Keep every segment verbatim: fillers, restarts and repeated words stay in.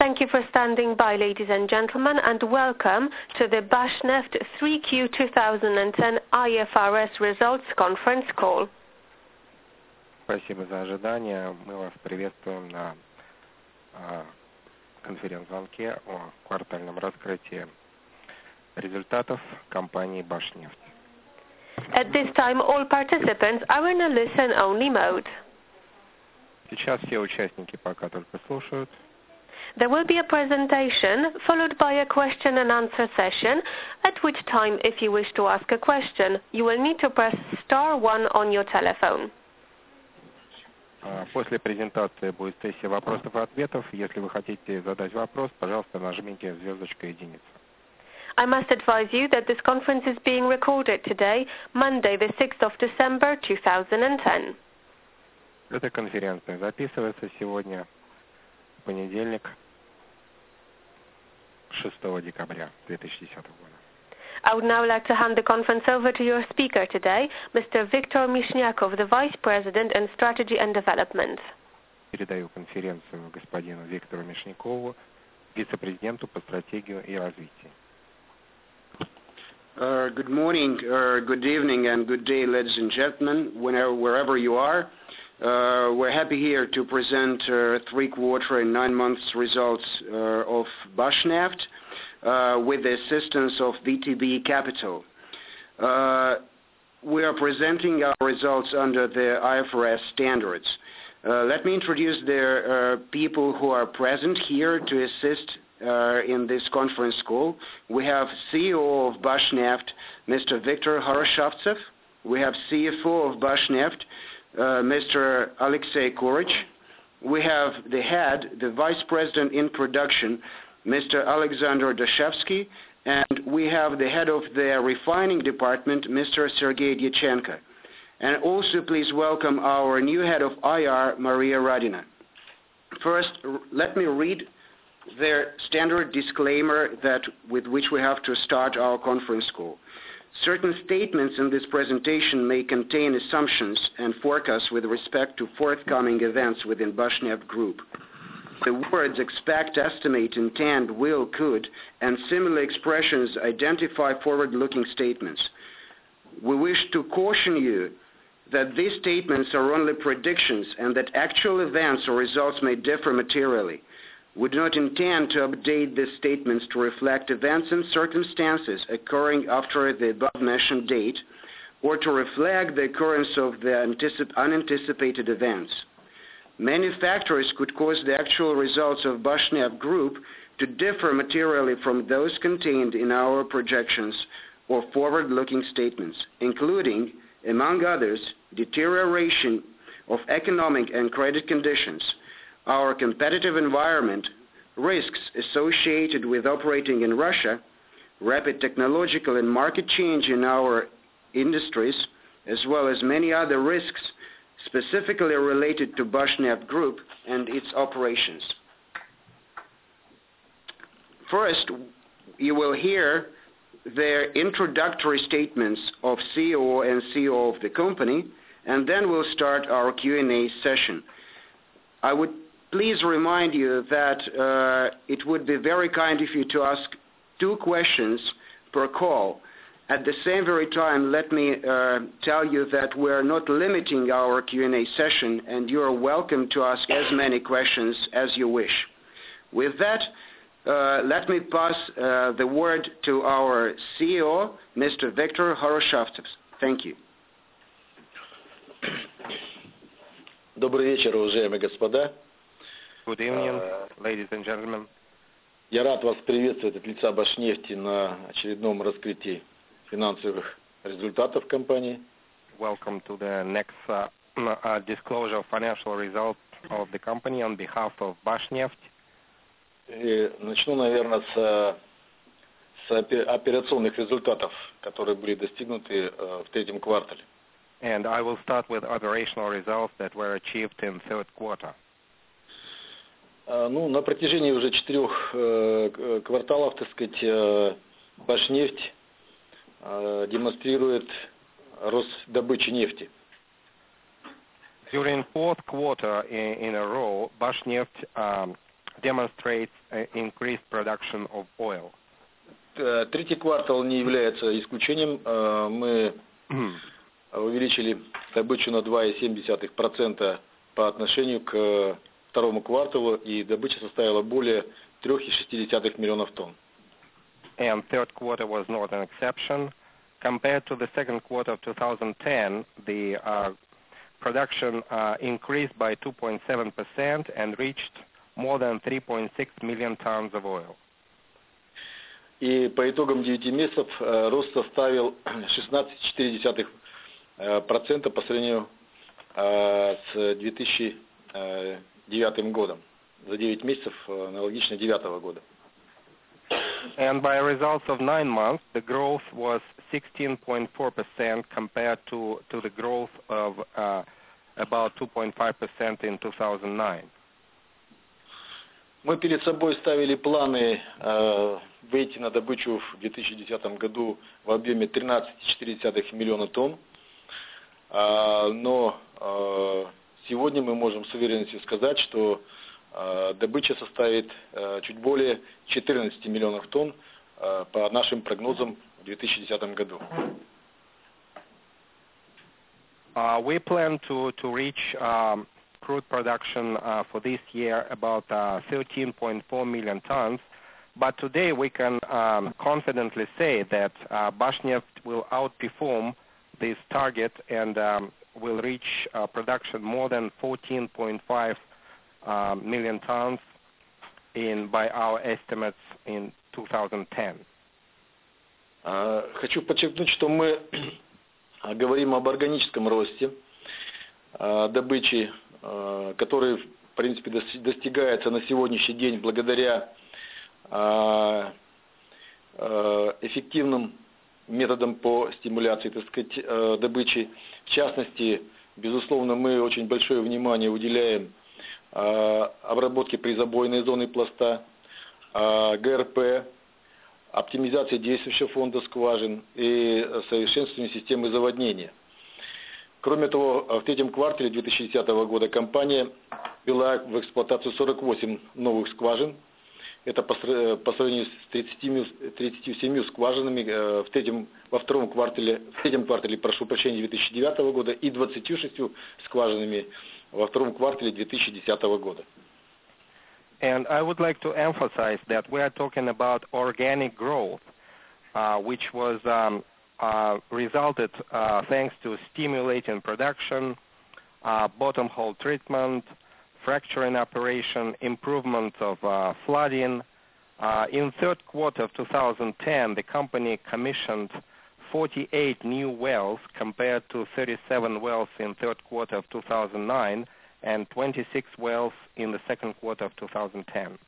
Thank you for standing by, ladies and gentlemen, and welcome to the Bashneft three Q twenty ten I F R S Results Conference Call. Спасибо за ожидание. Мы вас приветствуем на конференц-звонке о квартальном раскрытии результатов компании Bashneft. At this time, all participants are in a listen-only mode. Сейчас все участники пока только слушают. There will be a presentation followed by a question and answer session, at which time, if you wish to ask a question, you will need to press star one on your telephone. После презентации будет сессия вопросов и ответов. Если вы хотите задать вопрос, пожалуйста, нажмите звездочка единица. I must advise you that this conference is being recorded today, Monday, the sixth of December, twenty ten. Эта конференция записывается сегодня, в понедельник, шестого декабря две тысячи десятого года. I would now like to hand the conference over to your speaker today, Mister Viktor Mishnyakov, the Vice President in Strategy and Development. Передаю конференцию господину Виктору Мишнякову, вице-президенту по стратегии и развитию. Uh, good morning, uh, good evening, and good day, ladies and gentlemen, whenever, wherever you are. Uh, we're happy here to present uh, three-quarter and nine months results uh, of Bashneft uh, with the assistance of V T B Capital. Uh, we are presenting our results under the I F R S standards. Uh, let me introduce the uh, people who are present here to assist uh, in this conference call. We have C E O of Bashneft, Mister Viktor Horoshavtsev. We have C F O of Bashneft, Uh, Mister Alexey Kurich. We have the head, the vice president in production, Mister Alexander Dashevsky, and we have the head of the refining department, Mister Sergei Dyachenko. And also please welcome our new head of I R, Maria Radina. First, let me read their standard disclaimer that with which we have to start our conference call. Certain statements in this presentation may contain assumptions and forecasts with respect to forthcoming events within Bashneft Group. The words expect, estimate, intend, will, could, and similar expressions identify forward-looking statements. We wish to caution you that these statements are only predictions and that actual events or results may differ materially. We do not intend to update these statements to reflect events and circumstances occurring after the above-mentioned date or to reflect the occurrence of the anticip- unanticipated events. Many factors could cause the actual results of Bashneft Group to differ materially from those contained in our projections or forward-looking statements, including, among others, deterioration of economic and credit conditions, our competitive environment, risks associated with operating in Russia, rapid technological and market change in our industries, as well as many other risks specifically related to Bashneft Group and its operations. First, you will hear their introductory statements of C E O and C E O of the company, and then we'll start our Q and A session. I would please remind you that uh, it would be very kind of you to ask two questions per call. At the same very time, let me uh, tell you that we're not limiting our Q and A session, and you are welcome to ask as many questions as you wish. With that, uh, let me pass uh, the word to our C E O, Mister Viktor Horoshavtsev. Thank you. Добрый вечер, уважаемые господа. Good evening, ladies and gentlemen. Я рад вас приветствовать от лица Башнефти на очередном раскрытии финансовых результатов компании. Welcome to the next uh, uh, disclosure of financial results of the company on behalf of Bashneft. И начну, наверное, с, с операционных результатов, которые были достигнуты uh, в третьем квартале. And I will start with operational results that were achieved in third quarter. Ну, на протяжении уже четырех э, кварталов, так сказать, э, Башнефть э, демонстрирует рост добычи нефти. During fourth quarter in, in a row, Bashneft um, demonstrates uh, increased production of oil. Третий квартал не является исключением. Мы увеличили добычу на два целых семь десятых процента по отношению к второму кварталу, и добыча составила более три целых шесть десятых миллионов тонн. And third quarter was not an exception. Compared to the second quarter of two thousand ten, the uh, production uh, increased by two point seven percent and reached more than three point six million tons of oil. И по итогам девяти месяцев э, рост составил шестнадцать целых четыре десятых процента по сравнению э, с две тысячи девятым годом. За девять месяцев аналогично две тысячи девятого года. And by results of nine months, the growth was sixteen point four percent compared to, to the growth of uh, about two point five percent in two thousand nine. Мы перед собой ставили планы э, выйти на добычу в две тысячи десятом году в объеме тринадцать целых четыре десятых миллиона тонн, э, но э, сегодня мы можем с уверенностью сказать, что э, добыча составит э, чуть более четырнадцати миллионов тонн э, по нашим прогнозам в две тысячи десятом году. Uh, we plan to, to reach um, crude production uh, for this year about uh, thirteen point four million tons, but today we can um, confidently say that uh, Bashneft will outperform this target and um, will reach uh, production more than fourteen point five uh, million tons in by our estimates in two thousand ten. Хочу подчеркнуть, что мы говорим об органическом росте добычи, который, в принципе, достигается на сегодняшний день благодаря эффективным методам по стимуляции, так сказать, добычи. В частности, безусловно, мы очень большое внимание уделяем обработке призабойной зоны пласта, ГРП, оптимизации действующего фонда скважин и совершенствование системы заводнения. Кроме того, в третьем квартале две тысячи десятого года компания ввела в эксплуатацию сорок восемь новых скважин. Это по сравнению с тридцатью семью скважинами в третьем, во втором квартале, в третьем квартале, прошу прощения, две тысячи девятого года и двадцатью шестью скважинами во втором квартале две тысячи десятого года. And I would like to emphasize that we are talking about organic growth, uh, which was um, uh, resulted uh, thanks to stimulating production, uh, bottom hole treatment, fracturing operation, improvement of uh, flooding. Uh, in third quarter of two thousand ten, the company commissioned forty-eight new wells compared to thirty-seven wells in third quarter of two thousand nine. And twenty-six wells in the second quarter of two thousand ten.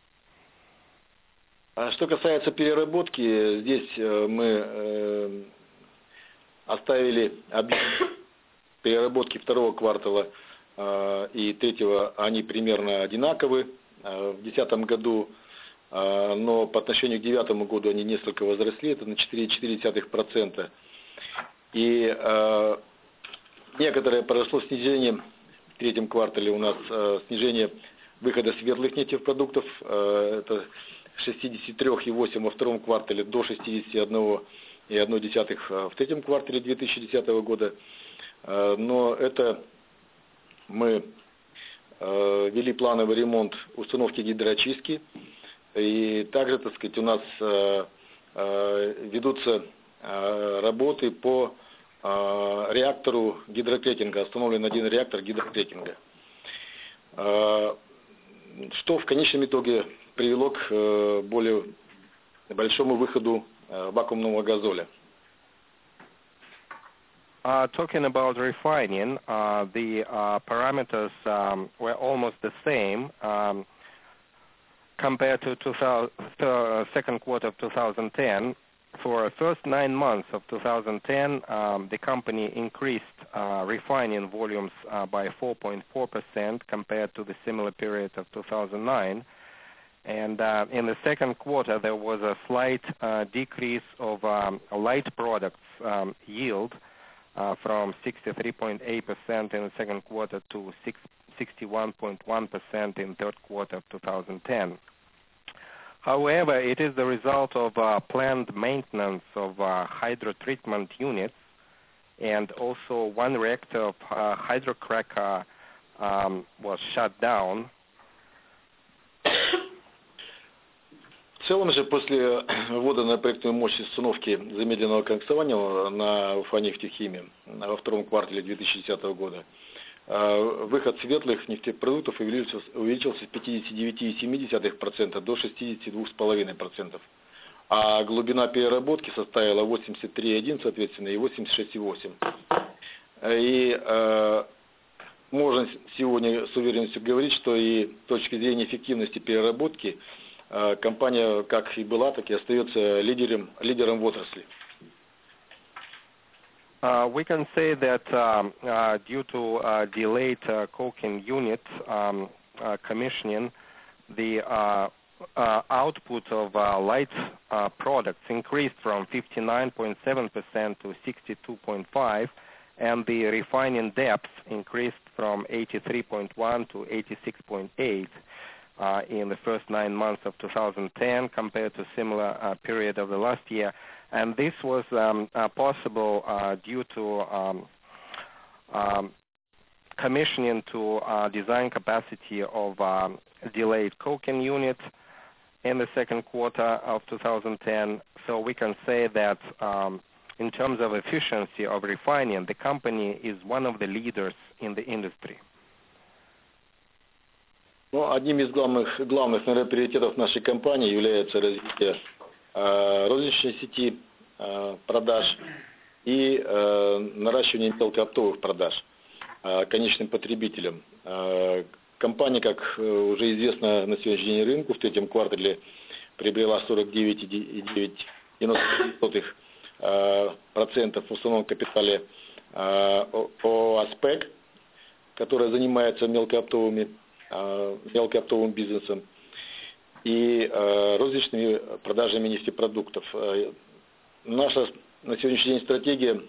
Что касается переработки, здесь мы оставили объем переработки второго квартала и третьего, они примерно одинаковы в две тысячи десятом году, но по отношению к две тысячи девятому году они несколько возросли, это на четыре целых четыре десятых процента. И некоторое произошло снижение. В третьем квартале у нас э, снижение выхода светлых нефтепродуктов, э, это с шестидесяти трёх целых восьми десятых во втором квартале до шестидесяти одного целых одной десятой в третьем квартале две тысячи десятого года. Э, но это мы э, вели плановый ремонт установки гидроочистки, и также, так сказать, у нас э, э, ведутся э, работы по реактору гидрокрекинга, установлен один реактор гидрокрекинга, что в конечном итоге привело к более большому выходу вакуумного газоля. Uh, talking about refining, uh, the uh, parameters um, were almost the same um, compared to two thousand, uh, second quarter of two thousand ten. For the first nine months of two thousand ten, um, the company increased uh, refining volumes uh, by four point four percent compared to the similar period of two thousand nine. And uh, in the second quarter, there was a slight uh, decrease of um, light products um, yield uh, from sixty-three point eight percent in the second quarter to sixty-one point one percent in third quarter of two thousand ten. However, it is the result of uh, planned maintenance of uh, hydrotreatment units, and also one reactor of uh, hydrocracker um, was shut down. В целом же после ввода на проектную мощность установки замедленного коксования на Уфа-нефтехимии во втором квартале две тысячи десятого года выход светлых нефтепродуктов увеличился, увеличился с пятидесяти девяти целых семи десятых процента до шестидесяти двух целых пяти десятых процента, а глубина переработки составила восемьдесят три целых одна десятая соответственно и восемьдесят шесть целых восемь десятых. И э, можно сегодня с уверенностью говорить, что и с точки зрения эффективности переработки компания как и была, так и остается лидером, лидером в отрасли. Uh, we can say that um, uh, due to uh, delayed uh, coking unit um, uh, commissioning, the uh, uh, output of uh, light uh, products increased from fifty-nine point seven percent to sixty-two point five percent, and the refining depth increased from eighty-three point one to eighty-six point eight uh, in the first nine months of two thousand ten compared to similar uh, period of the last year. And this was um, uh, possible uh, due to um, um, commissioning to uh, design capacity of um, delayed coking unit in the second quarter of two thousand ten. So we can say that um, in terms of efficiency of refining, the company is one of the leaders in the industry. Ну, одним из главных, главных наверное, приоритетов нашей компании является развитие э, розничной сети э, продаж и э, наращивание мелкооптовых продаж э, конечным потребителям. Э, компания, как уже известно на сегодняшний день рынку, в третьем квартале приобрела сорок девять целых девять десятых процентов в уставном капитале ООО «Аспек», которая занимается мелкооптовыми, мелкооптовым бизнесом и розничными продажами нефтепродуктов. Наша на сегодняшний день стратегия,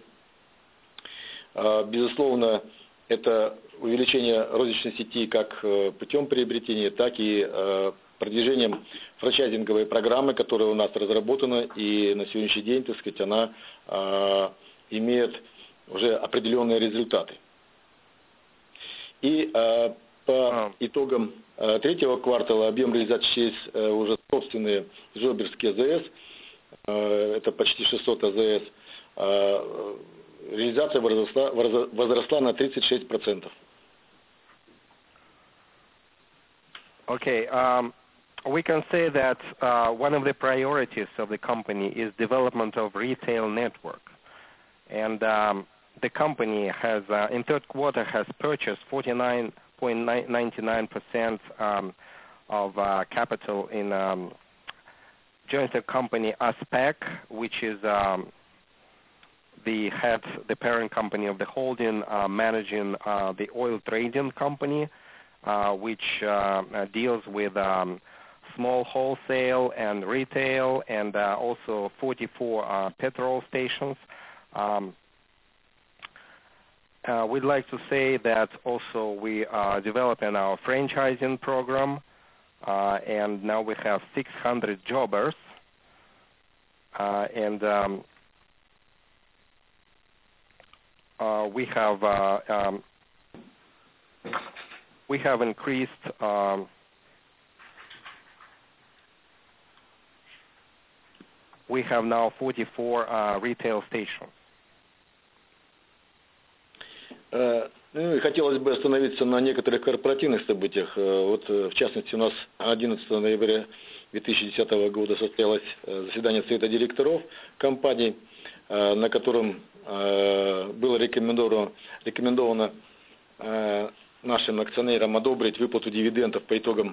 безусловно, это увеличение розничной сети как путем приобретения, так и продвижением франчайзинговой программы, которая у нас разработана, и на сегодняшний день, так сказать, она э, имеет уже определенные результаты. И э, по итогам э, третьего квартала объем реализации через э, уже собственные жоберские АЗС, э, это почти шестьсот АЗС, э, реализация возросла, возросла на тридцать шесть процентов. Okay. Um... We can say that uh, one of the priorities of the company is development of retail network, and um, the company has, uh, in third quarter, has purchased forty-nine point nine nine percent um, of uh, capital in um, joint company Aspec, which is um, the head, the parent company of the holding, uh, managing uh, the oil trading company, uh, which uh, deals with um, small wholesale and retail, and uh, also forty-four uh, petrol stations. Um, uh, we'd like to say that also we are developing our franchising program, uh, and now we have six hundred jobbers, uh, and um, uh, we have uh, um, we have increased. Um, We have now forty-four uh, retail stations. Ну, и хотелось бы остановиться на некоторых корпоративных событиях. Вот, в частности, у нас одиннадцатого ноября две тысячи десятого года состоялось заседание Совета директоров компании, на котором было рекомендовано, рекомендовано нашим акционерам одобрить выплату дивидендов по итогам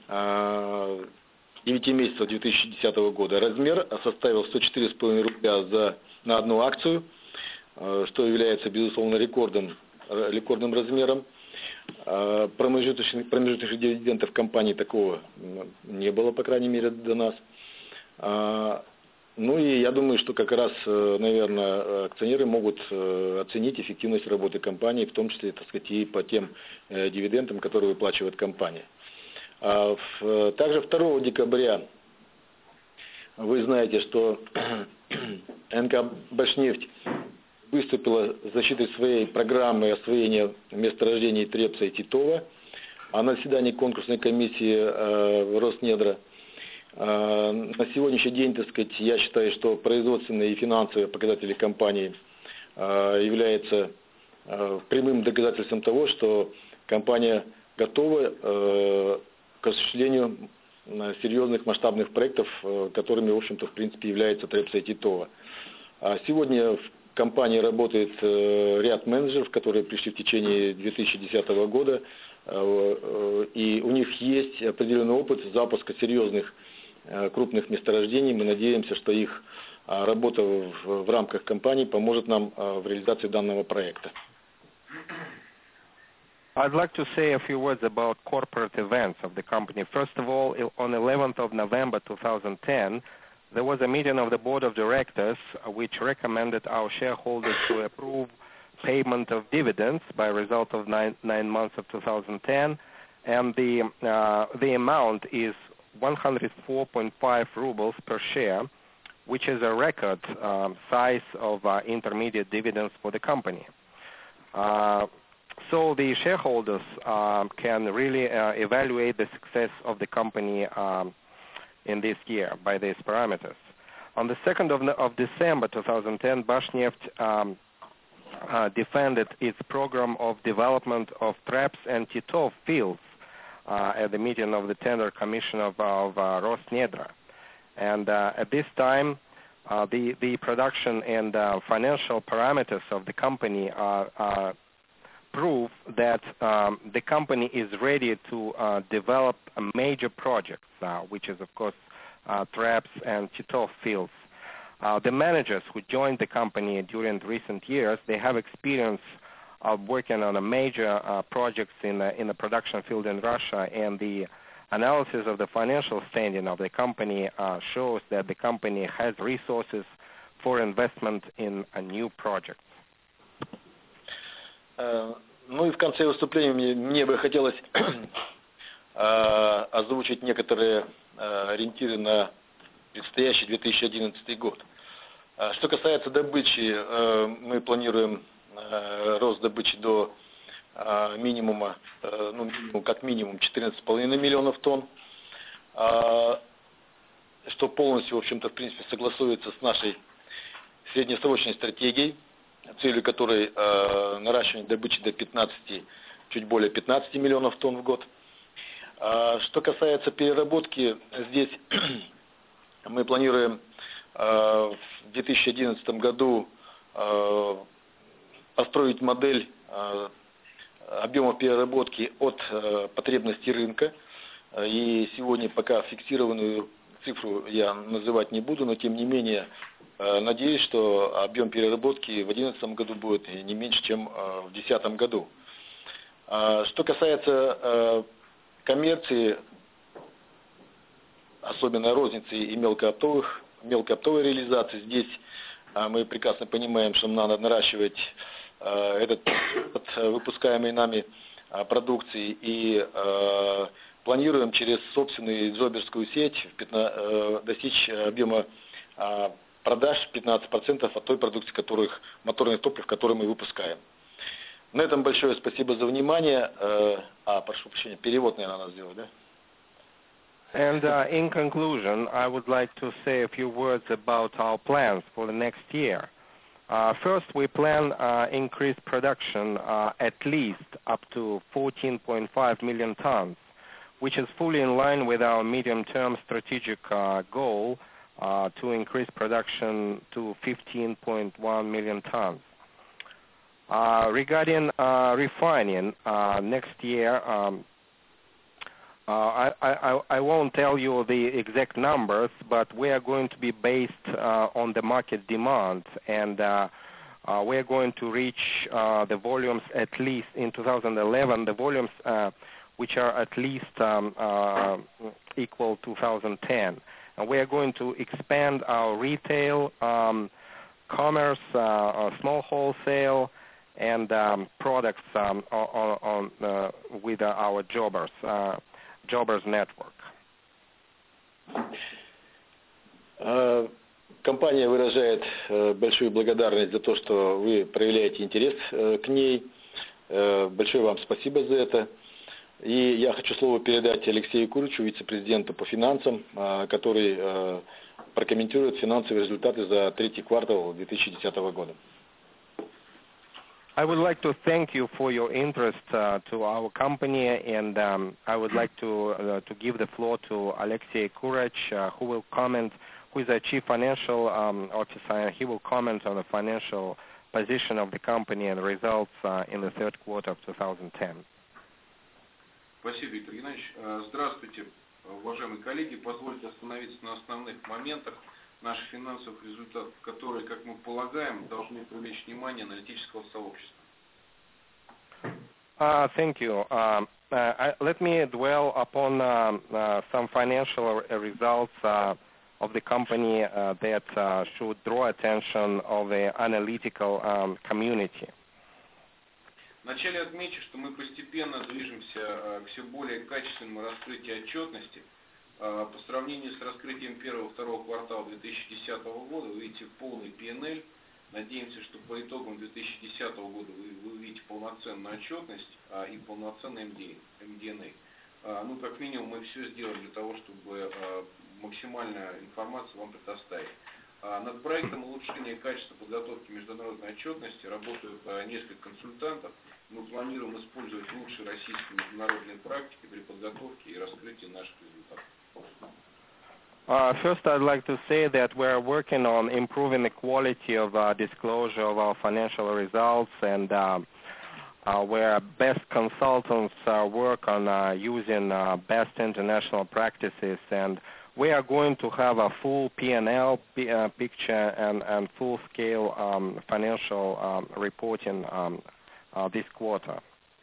девяти месяцев две тысячи десятого года. Размер составил сто четыре целых пять рубля за, на одну акцию, что является, безусловно, рекордным, рекордным размером. Промежуточных, промежуточных дивидендов компании такого не было, по крайней мере, до нас. Ну и я думаю, что как раз, наверное, акционеры могут оценить эффективность работы компании, в том числе, так сказать, и по тем дивидендам, которые выплачивает компания. Также второго декабря вы знаете, что эн ка «Башнефть» выступила с защитой своей программы освоения месторождений Трепса и Титова, а на заседании конкурсной комиссии Роснедра на сегодняшний день, так сказать, я считаю, что производственные и финансовые показатели компании являются прямым доказательством того, что компания готова к осуществлению серьезных масштабных проектов, которыми, в общем-то, в принципе, является Трепса и Титова. Сегодня в компании работает ряд менеджеров, которые пришли в течение две тысячи десятого года, и у них есть определенный опыт запуска серьезных крупных месторождений. Мы надеемся, что их работа в, в рамках компании поможет нам в реализации данного проекта. I'd like to say a few words about corporate events of the company. First of all, on eleventh of November two thousand ten, there was a meeting of the board of directors which recommended our shareholders to approve payment of dividends by result of nine, nine months of two thousand ten, and the, uh, the amount is one hundred four point five rubles per share, which is a record um, size of uh, intermediate dividends for the company. Uh, so the shareholders uh, can really uh, evaluate the success of the company um, in this year by these parameters. On the second of, of December two thousand ten, Bashneft um, uh, defended its program of development of Traps and Titov fields uh, at the meeting of the Tender Commission of, of uh, Rosnedra. And uh, at this time, uh, the, the production and uh, financial parameters of the company are, are prove that um, the company is ready to uh, develop a major project now, which is, of course, uh, Traps and Titov fields. Uh, the managers who joined the company during recent years, they have experience of working on a major uh, projects in the, in the production field in Russia, and the analysis of the financial standing of the company uh, shows that the company has resources for investment in a new project. Uh, ну и в конце выступления мне, мне бы хотелось uh, озвучить некоторые uh, ориентиры на предстоящий две тысячи одиннадцатый год. Uh, что касается добычи, uh, мы планируем uh, рост добычи до uh, минимума, uh, ну, как минимум четырнадцать с половиной миллионов тонн, uh, что полностью, в общем-то, в принципе, согласуется с нашей среднесрочной стратегией, целью которой э, наращивание добычи до пятнадцати, чуть более пятнадцати миллионов тонн в год. А, что касается переработки, здесь мы планируем э, в две тысячи одиннадцатом году э, построить модель э, объемов переработки от э, потребностей рынка. И сегодня пока фиксированную цифру я называть не буду, но тем не менее надеюсь, что объем переработки в две тысячи одиннадцатом году будет не меньше, чем в две тысячи десятом году. Что касается коммерции, особенно розницы и мелкооптовых, мелкооптовой реализации, здесь мы прекрасно понимаем, что нам надо наращивать этот выпускаемый нами продукции и планируем через собственную джоберскую сеть достичь объема продаж пятнадцать процентов от той продукции, которых, моторных топлив, которые мы выпускаем. На этом большое спасибо за внимание. А, прошу прощения, перевод, наверное, надо сделать, да? And uh, in conclusion, I would like to say a few words about our plans for the next year. Uh, first, we plan uh, increased production uh, at least up to fourteen point five million tons, which is fully in line with our medium-term strategic uh, goal uh, to increase production to fifteen point one million tons. Uh, regarding uh, refining, uh, next year, um, uh, I, I, I won't tell you the exact numbers, but we are going to be based uh, on the market demand, and uh, uh, we are going to reach uh, the volumes at least in two thousand eleven. The volumes uh, which are at least um, uh, equal to two thousand ten. And we are going to expand our retail, um, commerce, uh, uh, small wholesale, and um, products um, on, on, uh, with uh, our jobbers, uh, jobbers network. Uh, Компания выражает uh, большую благодарность за то, что вы проявляете интерес uh, к ней. Uh, большое вам спасибо за это. И я хочу слово передать Алексею Курычу, вице-президенту по финансам, uh, который uh, прокомментирует финансовые результаты за третий квартал две тысячи десятого года. I would like to thank you for your interest uh, to our company, and um, I would like to uh, to give the floor to Alexey Kurach, uh, who will comment, who is the Chief Financial um, Officer, and he will comment on the financial position of the company and results uh, in the third quarter of two thousand ten. Спасибо, Виктор Геннадьевич. Здравствуйте, уважаемые коллеги. Позвольте остановиться на основных моментах наших финансовых результатов, которые, как мы полагаем, должны привлечь внимание аналитического сообщества. Uh, thank you. Um, uh, I, let me dwell upon uh, uh, some financial results uh, of the company uh, that uh, should draw attention of the analytical um, community. Вначале отмечу, что мы постепенно движемся к все более качественному раскрытию отчетности. По сравнению с раскрытием первого-второго квартала две тысячи десятого года вы видите полный пи эн эл. Надеемся, что по итогам две тысячи десятого года вы, вы увидите полноценную отчетность а, и полноценный эм ди эн эй. А, ну, как минимум, мы все сделаем для того, чтобы а, максимальную информацию вам предоставить. А, над проектом улучшения качества подготовки международной отчетности работают а, несколько консультантов. Мы планируем использовать лучшие российские международные практики при подготовке и раскрытии наших результатов. Uh, first, I'd like to say that we're working on improving the quality of uh, disclosure of our financial results, and uh, uh, where best consultants uh, work on uh, using uh, best international practices, and we are going to have a full P and L p- uh, picture and, and full-scale um, financial um, reporting um, uh, this quarter.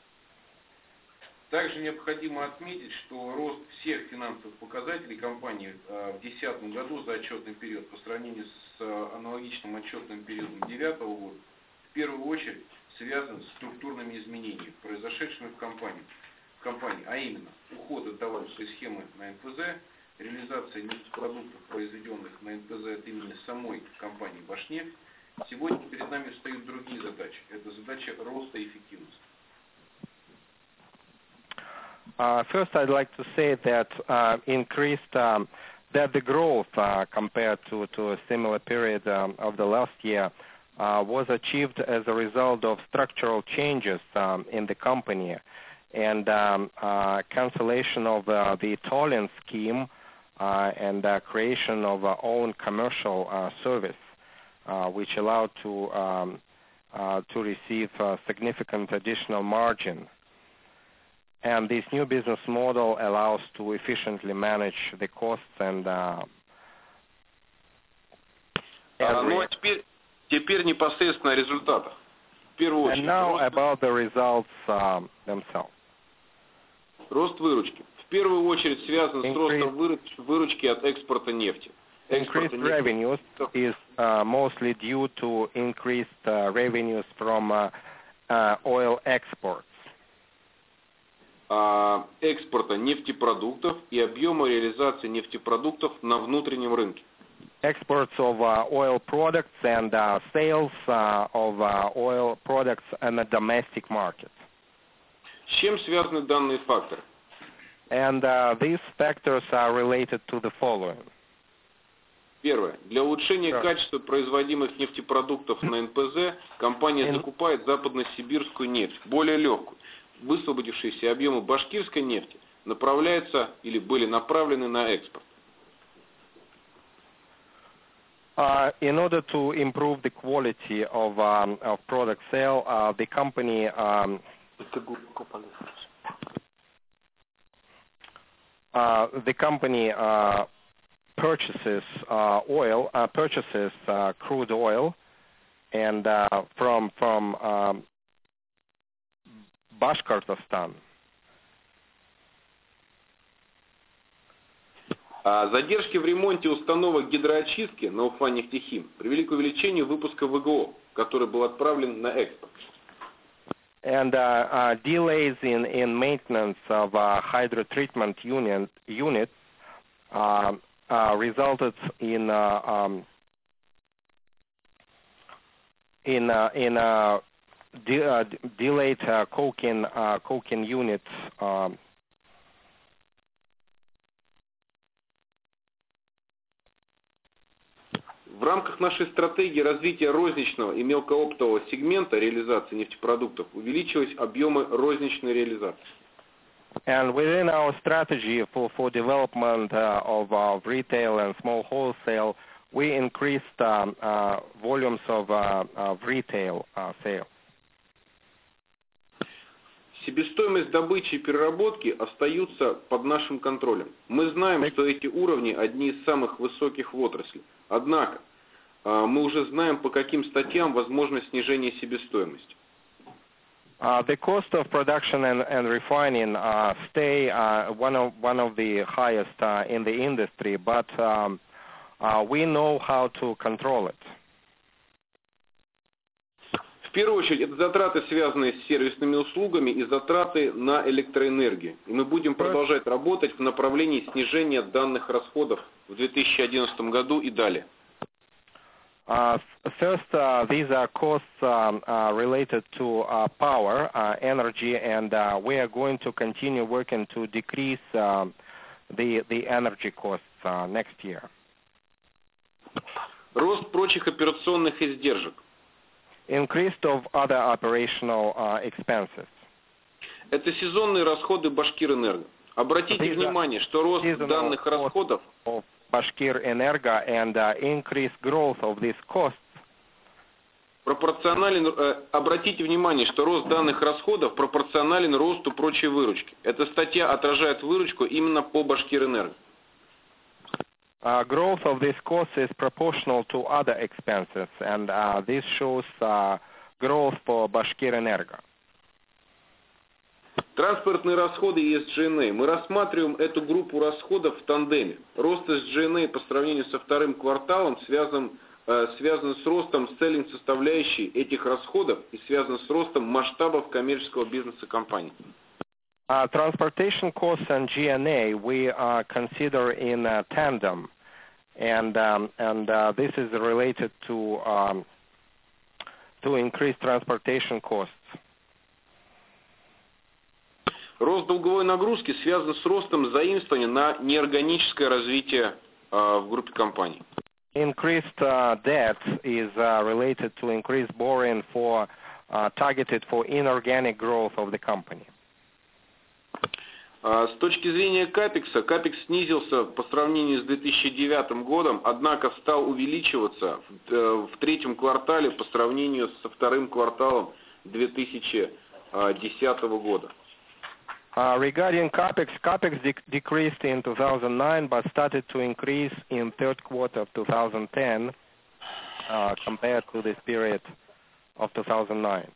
Также необходимо отметить, что рост всех финансовых показателей компании в две тысячи десятом году за отчетный период по сравнению с аналогичным отчетным периодом две тысячи девятого года в первую очередь связан с структурными изменениями, произошедшими в компании, в компании, а именно уход от товарищеской схемы на эн пэ зэ, реализация нефтепродуктов, произведенных на эн пэ зэ от имени самой компании «Башнефть». Сегодня перед нами встают другие задачи. Это задача роста и эффективности. Uh, first, I'd like to say that uh, increased um, that the growth uh, compared to, to a similar period um, of the last year uh, was achieved as a result of structural changes um, in the company and um, uh, cancellation of uh, the tolling scheme uh, and uh, creation of our own commercial uh, service, uh, which allowed to um, uh, to receive uh, significant additional margin. And this new business model allows to efficiently manage the costs and. Uh, а, ну а теперь, теперь непосредственно о результатах. В первую очередь. And now рост, about the results um, themselves. Рост выручки. В первую очередь связан с ростом выручки, выручки от экспорта нефти. Increased revenues is uh, mostly due to increased uh, revenues from uh, uh, oil exports. Экспорта нефтепродуктов и объема реализации нефтепродуктов на внутреннем рынке. Exports of uh, oil products and uh, sales uh, of uh, oil products in the domestic market. С чем связаны данные факторы? And uh, these factors are related to the following. Первое. Для улучшения Sure. качества производимых нефтепродуктов на эн пэ зэ компания In... закупает западносибирскую нефть, более легкую. Высвободившиеся объемы башкирской нефти направляются или были направлены на экспорт. Uh, in order to improve the quality of, um, of product sale, uh, the company um, uh, the company uh, purchases uh, oil, uh, purchases uh, crude oil, and uh, from from um, Bashkortostan, А задержки в ремонте установок гидроочистки на Уфа-Нефтехим привели к увеличению выпуска ВГО, который был отправлен на экспорт. And uh, uh, delays in, in maintenance of uh, hydrotreatment unit, units uh, uh, resulted in uh, um, in uh, in uh, de uh, delayed uh, coking uh, coking units. Um, В рамках нашей стратегии развития розничного и мелкооптового сегмента реализации нефтепродуктов увеличились объемы розничной реализации. And within our strategy for, for development uh, of uh, retail and small wholesale, we increased um, uh, volumes of, uh, of retail uh, sales. Себестоимость добычи и переработки остаются под нашим контролем. Мы знаем, что эти уровни одни из самых высоких в отрасли. Однако, мы уже знаем, по каким статьям возможно снижение себестоимости. Uh, the cost of production and, and refining uh, stay uh, one of one of the highest uh, in the industry, but um, uh, we know how to control it. В первую очередь, это затраты, связанные с сервисными услугами, и затраты на электроэнергию. И мы будем продолжать работать в направлении снижения данных расходов в две тысячи одиннадцатом году и далее. Uh, first, uh, these are costs um, uh, related to uh, power, uh, energy, and uh, we are going to continue working to decrease um, the the energy costs uh, next year. Рост прочих операционных издержек. Increase of other operational uh, expenses. Это сезонные расходы Башкирэнерго. Обратите These внимание, что рост данных расходов Bashkirэнерго and uh, increased growth of these costs. Пропорционален, э, обратите внимание, что рост данных расходов пропорционален росту прочей выручки. Эта статья отражает выручку именно по Башкирэнерго. Uh, growth of these costs is proportional to other expenses, and uh, this shows uh, growth for Bashkirэнерgo. Транспортные расходы и эс джи эн эй. Мы рассматриваем эту группу расходов в тандеме. Рост эс джи эн эй по сравнению со вторым кварталом связан, э, связан с ростом селлинг составляющей этих расходов и связан с ростом масштабов коммерческого бизнеса компании. Uh, transportation costs and G and A we uh, consider in uh, tandem, and um, and uh, this is related to um, to increased transportation costs. Рост долговой нагрузки связан с ростом заимствования на неорганическое развитие э, в группе компаний. Increased uh, debt is uh, related to increased borrowing for uh, targeted for inorganic growth of the company. С точки зрения капекса, капекс снизился по сравнению с две тысячи девятым годом, однако стал увеличиваться в, в третьем квартале по сравнению со вторым кварталом две тысячи десятого года. Uh, regarding capex, capex de decreased in two thousand nine, but started to increase in third quarter of two thousand ten uh, compared to this period of two thousand nine.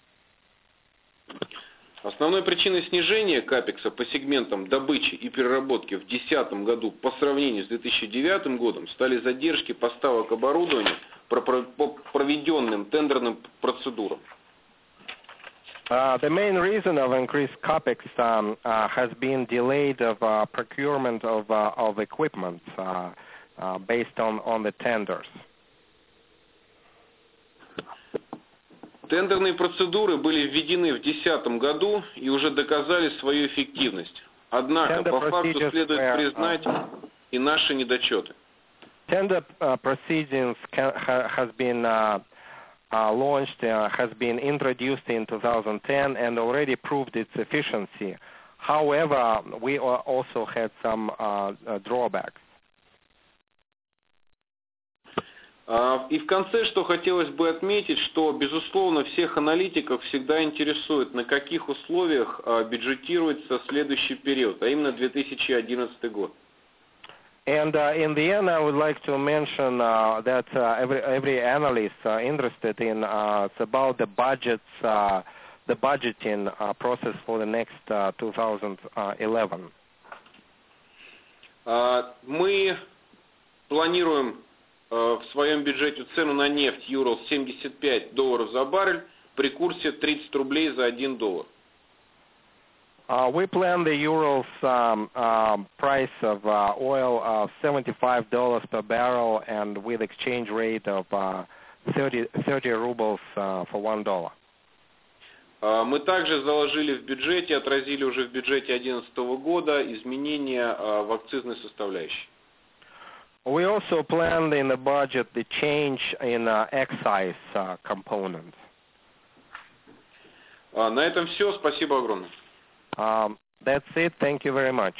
Основной причиной снижения капекса по сегментам добычи и переработки в две тысячи десятом году по сравнению с две тысячи девятым годом стали задержки поставок оборудования по проведенным тендерным процедурам. Uh, the main reason of increased capex um, uh, has been delayed of uh, procurement of uh, of equipment uh, uh, based on on the tenders. Тендерные процедуры были введены в две тысячи десятом году и уже доказали свою эффективность. Однако, по факту следует признать и наши недочеты. Tender uh, proceedings can, ha, has been uh, uh, launched, uh, has been introduced in two thousand ten and already proved its efficiency. However, we also had some uh, uh, drawbacks. И в конце, что хотелось бы отметить, что, безусловно, всех аналитиков всегда интересует, на каких условиях бюджетируется следующий период, а именно две тысячи одиннадцатый год. And uh, in the end, I would like to mention uh, that uh, every every analyst uh, interested in uh, it's about the budgets, uh, the budgeting uh, process for the next uh, two thousand eleven. Мы планируем в своем бюджете цену на нефть Urals семьдесят пять долларов за баррель при курсе тридцать рублей за один доллар. Uh, we plan the Urals um, um, price of uh, oil of seventy-five dollars per barrel and with exchange rate of uh, thirty, thirty rubles uh, for one dollar. Мы также заложили в бюджете, отразили уже в бюджете две тысячи одиннадцатого года изменения в акцизной составляющей. We also planned in the budget the change in uh, excise uh, component. На этом все. Спасибо огромное. Um, that's it. Thank you very much.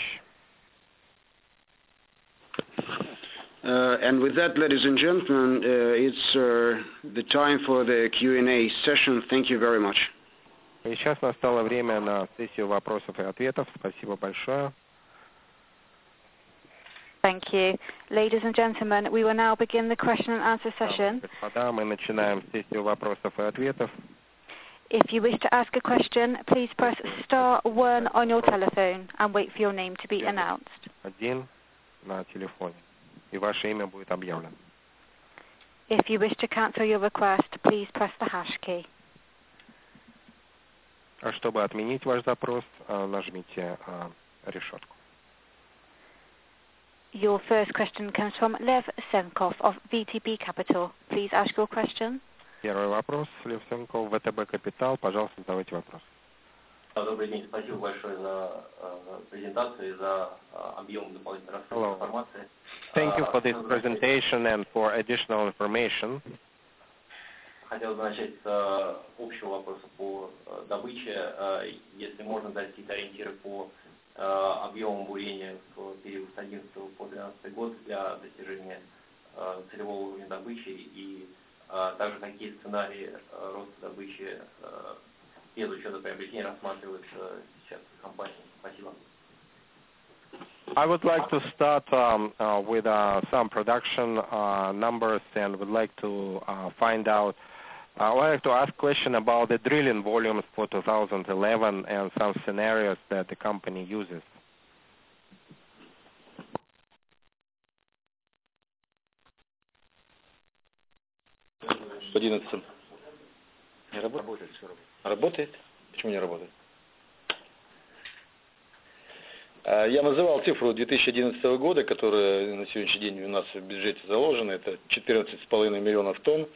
Uh, and with that, ladies and gentlemen, uh, it's uh, the time for the Q and A session. Thank you very much. И сейчас настало время на сессию вопросов и ответов. Спасибо большое. Thank you. Ladies and gentlemen, we will now begin the question and answer session. Господа, мы начинаем сессию вопросов и ответов. If you wish to ask a question, please press star one on your telephone and wait for your name to be announced. Один на телефоне, и ваше имя будет объявлено. If you wish to cancel your request, please press the hash key. А чтобы отменить ваш запрос, нажмите решетку. Your first question comes from Lev Senkov of V T B Capital. Please ask your question. Первый вопрос, Лев Сенков, вэ тэ бэ Капитал. Пожалуйста, задавайте вопрос. Добрый день. Спасибо большое за презентацию и за объем дополнительной информации. Thank you for this presentation and for additional information. Хотел бы начать с общего вопроса по добыче. Если можно дать какие-то ориентиры по объемам бурения в период с одиннадцатого по двенадцатый год для достижения целевого уровня добычи и также какие сценарии роста добычи без учета приобретения рассматриваются сейчас компанией. Спасибо. I would like to start um, uh, with uh, some production uh, numbers and would like to uh, find out, uh, I would like to ask a question about the drilling volumes for two thousand eleven and some scenarios that the company uses. одиннадцать. Не работает? Работает? Почему не работает? Я называл цифру две тысячи одиннадцатого года, которая на сегодняшний день у нас в бюджете заложена. Это четырнадцать с половиной миллионов тонн.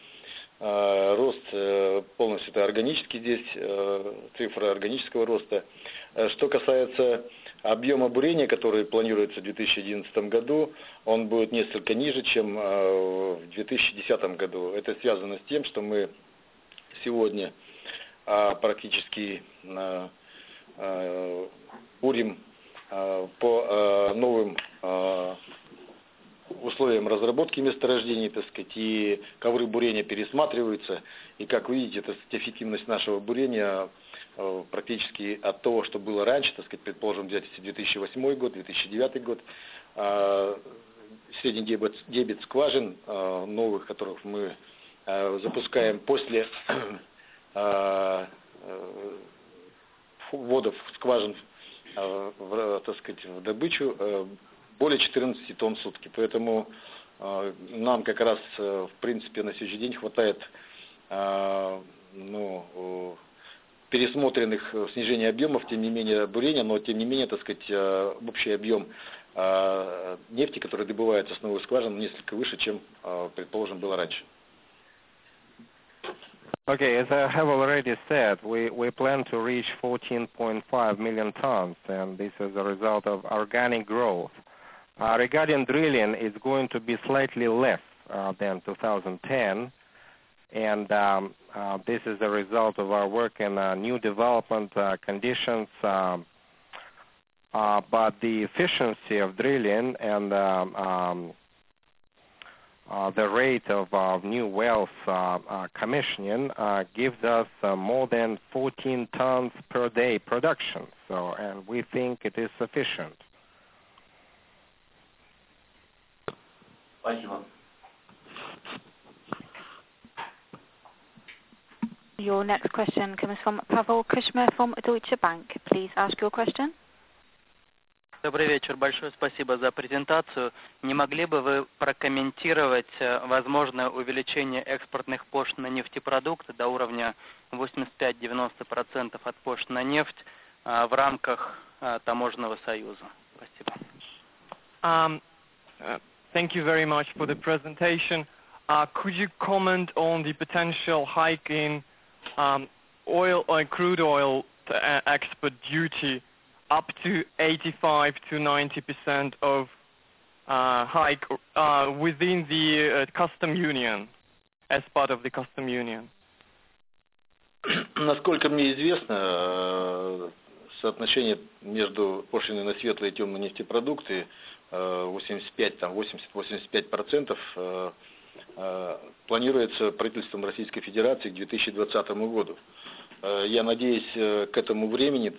Рост полностью это органический здесь, цифра органического роста. Что касается объема бурения, который планируется в две тысячи одиннадцатом году, он будет несколько ниже, чем в две тысячи десятом году. Это связано с тем, что мы сегодня практически бурим по новым условиям разработки месторождений, так сказать, и ковры бурения пересматриваются. И, как вы видите, так сказать, эффективность нашего бурения практически от того, что было раньше, так сказать, предположим, взять две тысячи восьмой год, две тысячи девятый год, средний дебет, дебет скважин новых, которых мы запускаем после вводов скважин в, так сказать, в добычу, более четырнадцати тонн в сутки. Поэтому э, нам как раз, э, в принципе, на сегодняшний день хватает э, ну, э, пересмотренных снижений объемов, тем не менее, бурения, но тем не менее, так сказать, э, общий объем э, нефти, который добывается с новых скважин, несколько выше, чем, э, предположим, было раньше. Okay, as I have already said, we, we plan to reach fourteen point five million tons, and this is a result of organic growth. Uh, regarding drilling, it's going to be slightly less uh, than two thousand ten, and um, uh, this is a result of our work in uh, new development uh, conditions, um, uh, but the efficiency of drilling and um, um, uh, the rate of uh, new wells uh, uh, commissioning uh, gives us uh, more than fourteen tons per day production, so, and we think it is sufficient. Спасибо. Your next question comes from Pavel Kushma from Deutsche Bank. Please ask your question. Добрый вечер. Большое спасибо за презентацию. Не могли бы вы прокомментировать возможное увеличение экспортных пошлин на нефтепродукты до уровня восемьдесят пять — девяносто процентов от пошлин на нефть в рамках таможенного союза? Спасибо. Um, uh, thank you very much for the presentation. Uh, could you comment on the potential hike in um, oil or crude oil uh, export duty up to eighty-five to ninety percent of uh, hike uh, within the uh, custom union, as part of the custom union? Насколько мне известно, соотношение между пошлиной на светлые и темные нефтепродукты восемьдесят пять — восемьдесят пять процентов планируется правительством Российской Федерации к две тысячи двадцатому году. Я надеюсь, к этому времени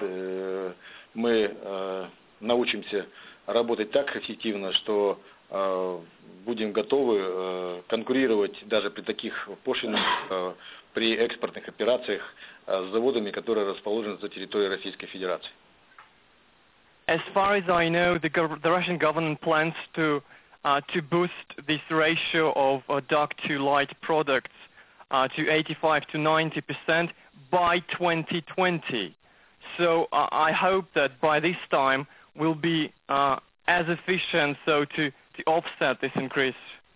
мы научимся работать так эффективно, что будем готовы конкурировать даже при таких пошлинах при экспортных операциях с заводами, которые расположены за территорией Российской Федерации. As far as I know, the, gov the Russian government plans to uh, to boost this ratio of uh, dark to light products uh, to eighty-five to ninety percent by twenty twenty. So uh, I hope that by this time we'll be uh, as efficient so to, to offset this increase.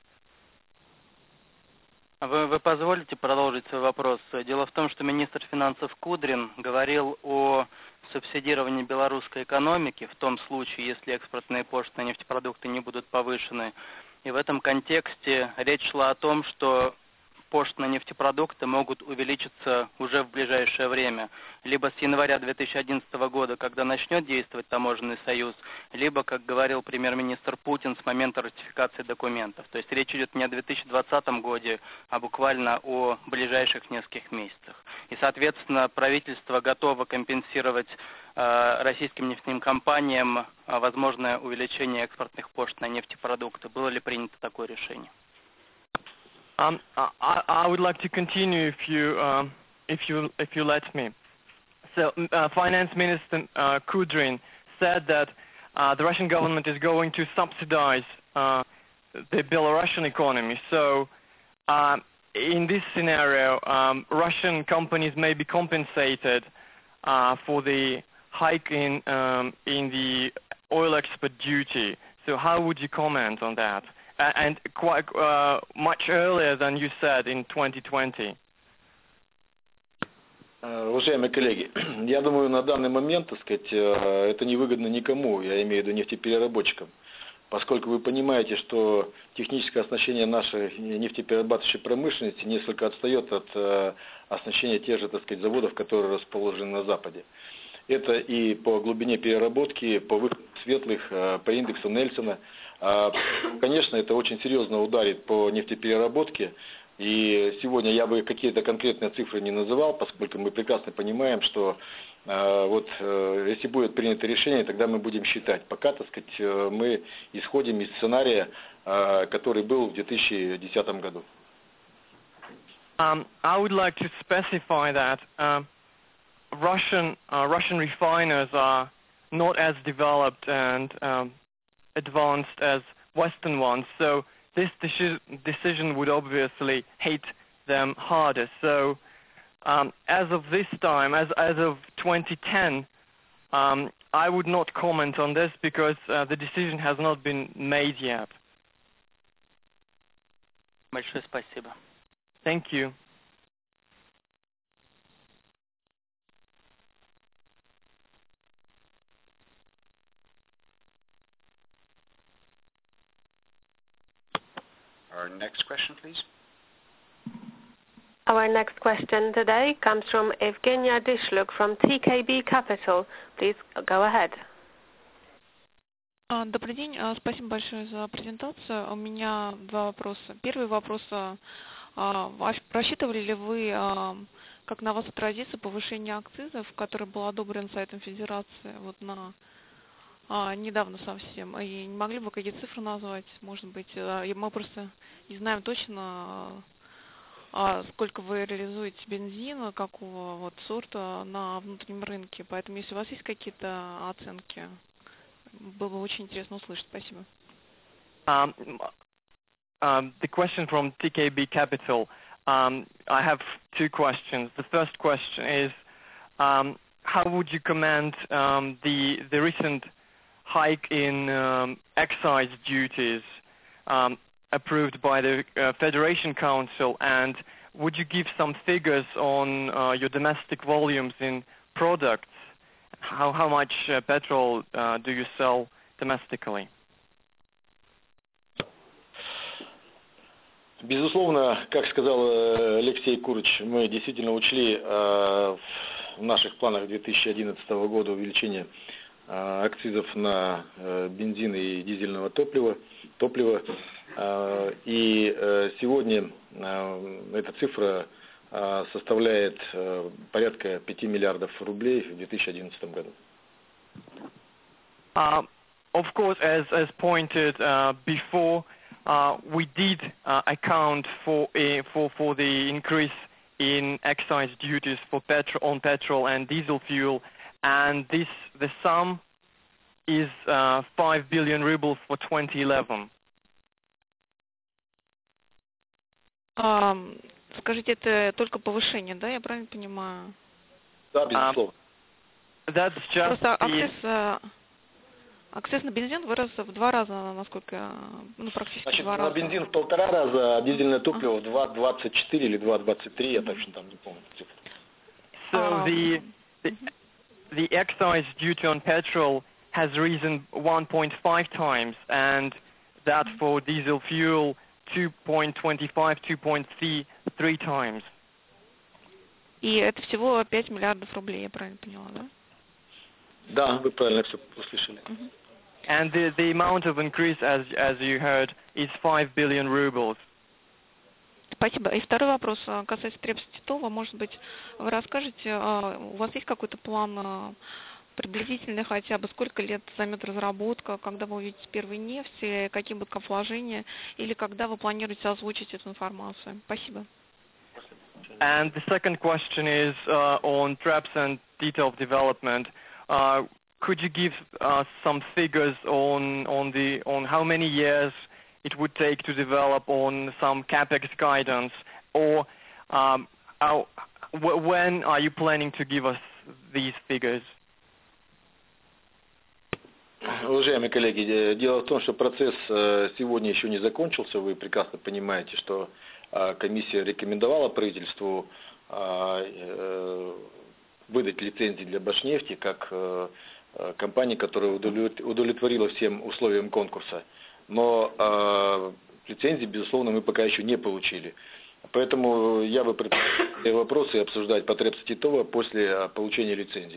Вы, вы позволите продолжить свой вопрос? Дело в том, что министр финансов Кудрин говорил о субсидировании белорусской экономики в том случае, если экспортные пошлины на нефтепродукты не будут повышены. И в этом контексте речь шла о том, что пошлины на нефтепродукты могут увеличиться уже в ближайшее время, либо с января две тысячи одиннадцатого года, когда начнет действовать таможенный союз, либо, как говорил премьер-министр Путин, с момента ратификации документов. То есть речь идет не о две тысячи двадцатом году, а буквально о ближайших нескольких месяцах. И, соответственно, правительство готово компенсировать э, российским нефтяным компаниям э, возможное увеличение экспортных пошлин на нефтепродукты. Было ли принято такое решение? Um, I, I would like to continue if you, um, if you, if you let me. So, uh, Finance Minister uh, Kudrin said that uh, the Russian government is going to subsidize uh, the Belarusian economy. So, uh, in this scenario, um, Russian companies may be compensated uh, for the hike in um, in the oil export duty. So, how would you comment on that? And quite uh, much earlier than you said in twenty twenty. Уважаемые коллеги, я думаю, на данный момент, так сказать, это невыгодно никому, я имею в виду нефтепереработчикам, поскольку вы понимаете, что техническое оснащение нашей нефтеперерабатывающей промышленности несколько отстает от оснащения тех же, так сказать, заводов, которые расположены на Западе. Это и по глубине переработки, по выходу светлых, по индексу Нельсона. Конечно, это очень серьезно ударит по нефтепереработке. И сегодня я бы какие-то конкретные цифры не называл, поскольку мы прекрасно понимаем, что вот если будет принято решение, тогда мы будем считать. Пока, так сказать, мы исходим из сценария, который был в две тысячи десятом году. Um, I would like to specify that uh, Russian uh, Russian refiners are not as developed and um, advanced as Western ones, so this deci decision would obviously hit them harder. So, um, as of this time, as as of twenty ten, um, I would not comment on this because uh, the decision has not been made yet. Большое спасибо. Thank you. Our next question, please. Our next question today comes from Evgenia Dishluk from T K B Capital. Please go ahead. Добрый день, спасибо большое за презентацию. У меня два вопроса. Первый вопрос. Рассчитывали ли вы, как на вас отразится повышение акцизов, которое было одобрено Советом Федерации вот на А, недавно совсем. И не могли бы какие цифры назвать, может быть? Мы просто не знаем точно, а, сколько вы реализуете бензина, какого вот сорта на внутреннем рынке. Поэтому, если у вас есть какие-то оценки, Было бы очень интересно услышать. Спасибо. Um, um, the question from T K B Capital. Um, I have two questions. The first question is, um, how would you comment um, the the recent hike in um, excise duties um, approved by the uh, Federation Council, and would you give some figures on uh, your domestic volumes in products? How how much uh, petrol uh, do you sell domestically? Безусловно, как сказал Алексей Курыч, мы действительно учли э, в наших планах две тысячи одиннадцатого года увеличение э, акцизов на э, бензин и дизельного топлива. топлива э, и э, сегодня э, эта цифра э, составляет э, порядка пяти миллиардов рублей в две тысячи одиннадцатом году. Uh, of course, as as pointed uh, before. Uh, we did uh, account for a, for for the increase in excise duties for petrol on petrol and diesel fuel, and this the sum is uh, five billion rubles for twenty eleven. Um, скажите, это только повышение, да? Я правильно понимаю? Да, безусловно. Um, that's just Просто the... акциз, акциз на бензин вырос в два раза, насколько, ну, практически Значит, два на раза. бензин в полтора раза, а дизельное топливо в два двадцать четыре или два двадцать три, я точно там не помню цифру. So the, the the excise duty on petrol has risen one point five times, and that for diesel fuel two point two five, two point three times. И это всего пять миллиардов рублей, я правильно поняла, да? Да, вы правильно все услышали. And the the amount of increase, as as you heard, is five billion rubles. Спасибо. И второй вопрос касается Требса Титова. Может быть, вы расскажете, у вас есть какой-то план приблизительный хотя бы, сколько лет займет разработка, когда вы увидите первые нефти, какие будут вложения, или когда вы планируете озвучить эту информацию? Спасибо. And the second question is uh, on Trabzon and Titov development. Uh, could you give uh, some figures on on the on how many years it would take to develop, on some capex guidance, or um, how, w when are you planning to give us these figures? Уважаемые коллеги, дело в том, что процесс сегодня еще не закончился. Вы прекрасно понимаете, что комиссия рекомендовала правительству выдать лицензии для Башнефти как компании, которая удовлетворила всем условиям конкурса. Но лицензии, безусловно, мы пока еще не получили. Поэтому я бы предпочел вопросы обсуждать по Требса Титова после получения лицензии.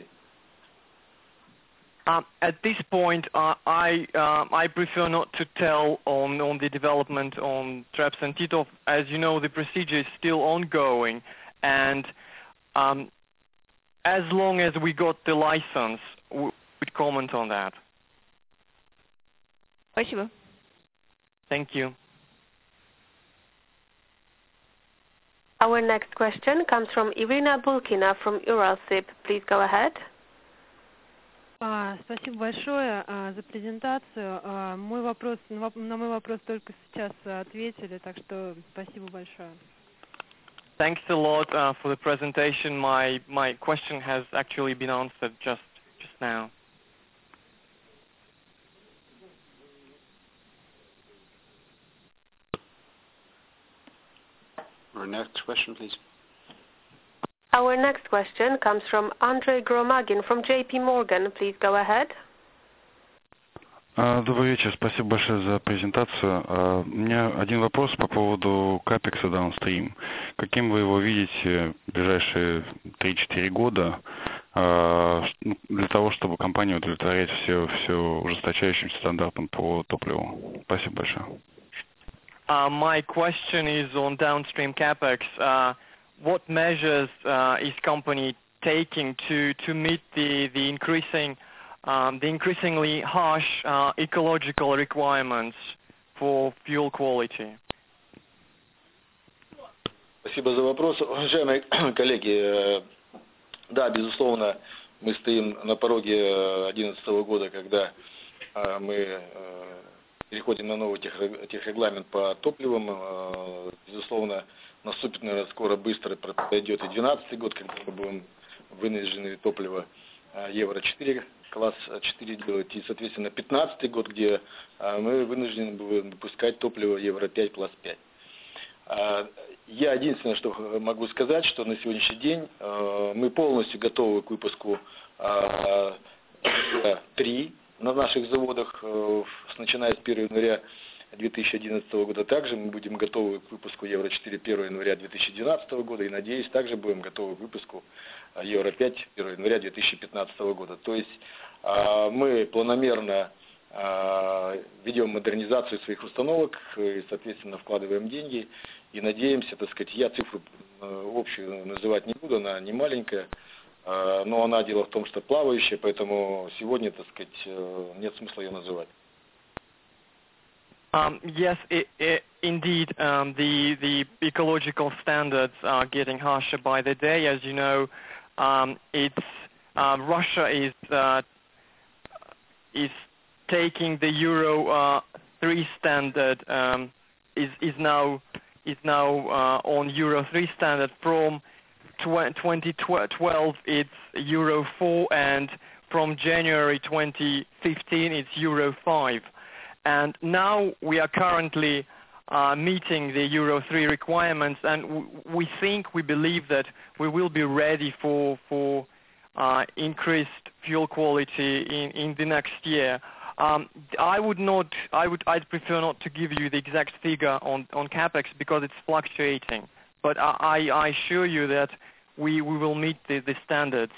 Uh, at this point, uh, I uh, I prefer not to tell on on the development on Trabzon and Titov. As you know, the procedure is still ongoing, and um, as long as we got the license, we would comment on that. Спасибо. Thank you. Our next question comes from Irina Bulkina from Uralsib. Please go ahead. А, спасибо большое а, за презентацию. А, мой вопрос, на мой вопрос только сейчас ответили, так что спасибо большое. Thanks a lot uh, for the presentation. My my question has actually been answered just just now. Our next question, please. Our next question comes from Andrei Gromagin from J P Morgan. Please go ahead. Добрый вечер, спасибо большое за презентацию. У меня один вопрос по поводу капекса Downstream. Каким вы его видите в ближайшие три-четыре года для того, чтобы компания удовлетворять все, все ужесточающимся стандартам по топливу? Спасибо большое. Uh, my question is on downstream capex. Uh, what measures uh, is company taking to to meet the the increasing um, the increasingly harsh uh, ecological requirements for fuel quality? Спасибо за вопрос. Уважаемые коллеги, да, безусловно, мы стоим на пороге две тысячи одиннадцатого года, когда мы переходим на новый техрегламент по топливам. Безусловно, наступит, наверное, скоро, быстро пройдет и две тысячи двенадцатый год, когда мы будем вынуждены топливо евро четыре, класс четыре делать, и, соответственно, две тысячи пятнадцатый год, где мы вынуждены будем выпускать топливо евро пять, класс пять. Я единственное, что могу сказать, что на сегодняшний день мы полностью готовы к выпуску три на наших заводах, начиная с первого января две тысячи одиннадцатого года. Также мы будем готовы к выпуску евро четыре первого января две тысячи двенадцатого года, и, надеюсь, также будем готовы к выпуску евро пять первого января две тысячи пятнадцатого года. То есть мы планомерно ведем модернизацию своих установок и, соответственно, вкладываем деньги и надеемся, так сказать, я цифру общую называть не буду, она не маленькая, но она, дело в том, что плавающая, поэтому сегодня, так сказать, нет смысла ее называть. Um, yes, it, it, indeed, um, the, the ecological standards are getting harsher by the day. As you know, um, it's, uh, Russia is, uh, is taking the Euro uh, three standard, um, is, is now, is now uh, on Euro three standard. From twenty twelve it's Euro four, and from January twenty fifteen it's Euro five. And now we are currently uh, meeting the Euro three requirements, and w we think, we believe that we will be ready for, for uh, increased fuel quality in, in the next year. Um, I would not, I would, I'd prefer not to give you the exact figure on, on capex because it's fluctuating. But I, I assure you that we, we will meet the, the standards.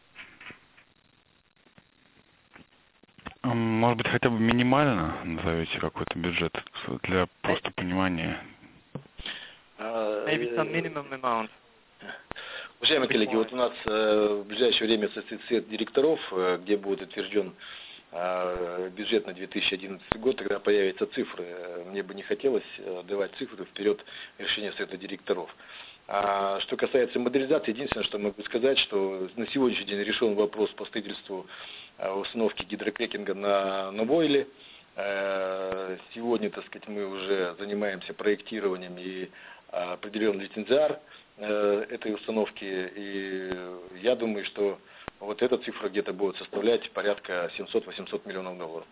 Может быть, хотя бы минимально назовете какой-то бюджет для просто понимания? Maybe some minimum amount. Уважаемые коллеги, вот у нас в ближайшее время состоит совет директоров, где будет утвержден бюджет на две тысячи одиннадцатый год, тогда появятся цифры. Мне бы не хотелось давать цифры вперед решения совета директоров. А что касается модернизации, единственное, что могу сказать, что на сегодняшний день решен вопрос по строительству установки гидрокрекинга на Новойле. Сегодня, так сказать, мы уже занимаемся проектированием и определен лицензиар этой установки. И я думаю, что вот эта цифра где-то будет составлять порядка семьсот-восемьсот миллионов долларов.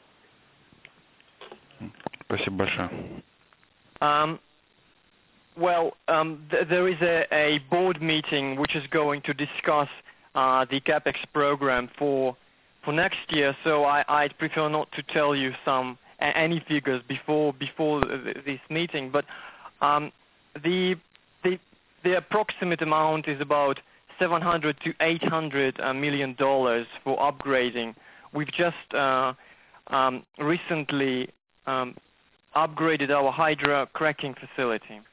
Спасибо большое. Um, well, um, th there is a, a board meeting which is going to discuss uh, the capex program for for next year. So I, I'd prefer not to tell you some a, any figures before before the, this meeting. But um, the the the approximate amount is about seven hundred to eight hundred uh, million dollars for upgrading. We've just uh, um, recently um, upgraded our hydro cracking facility.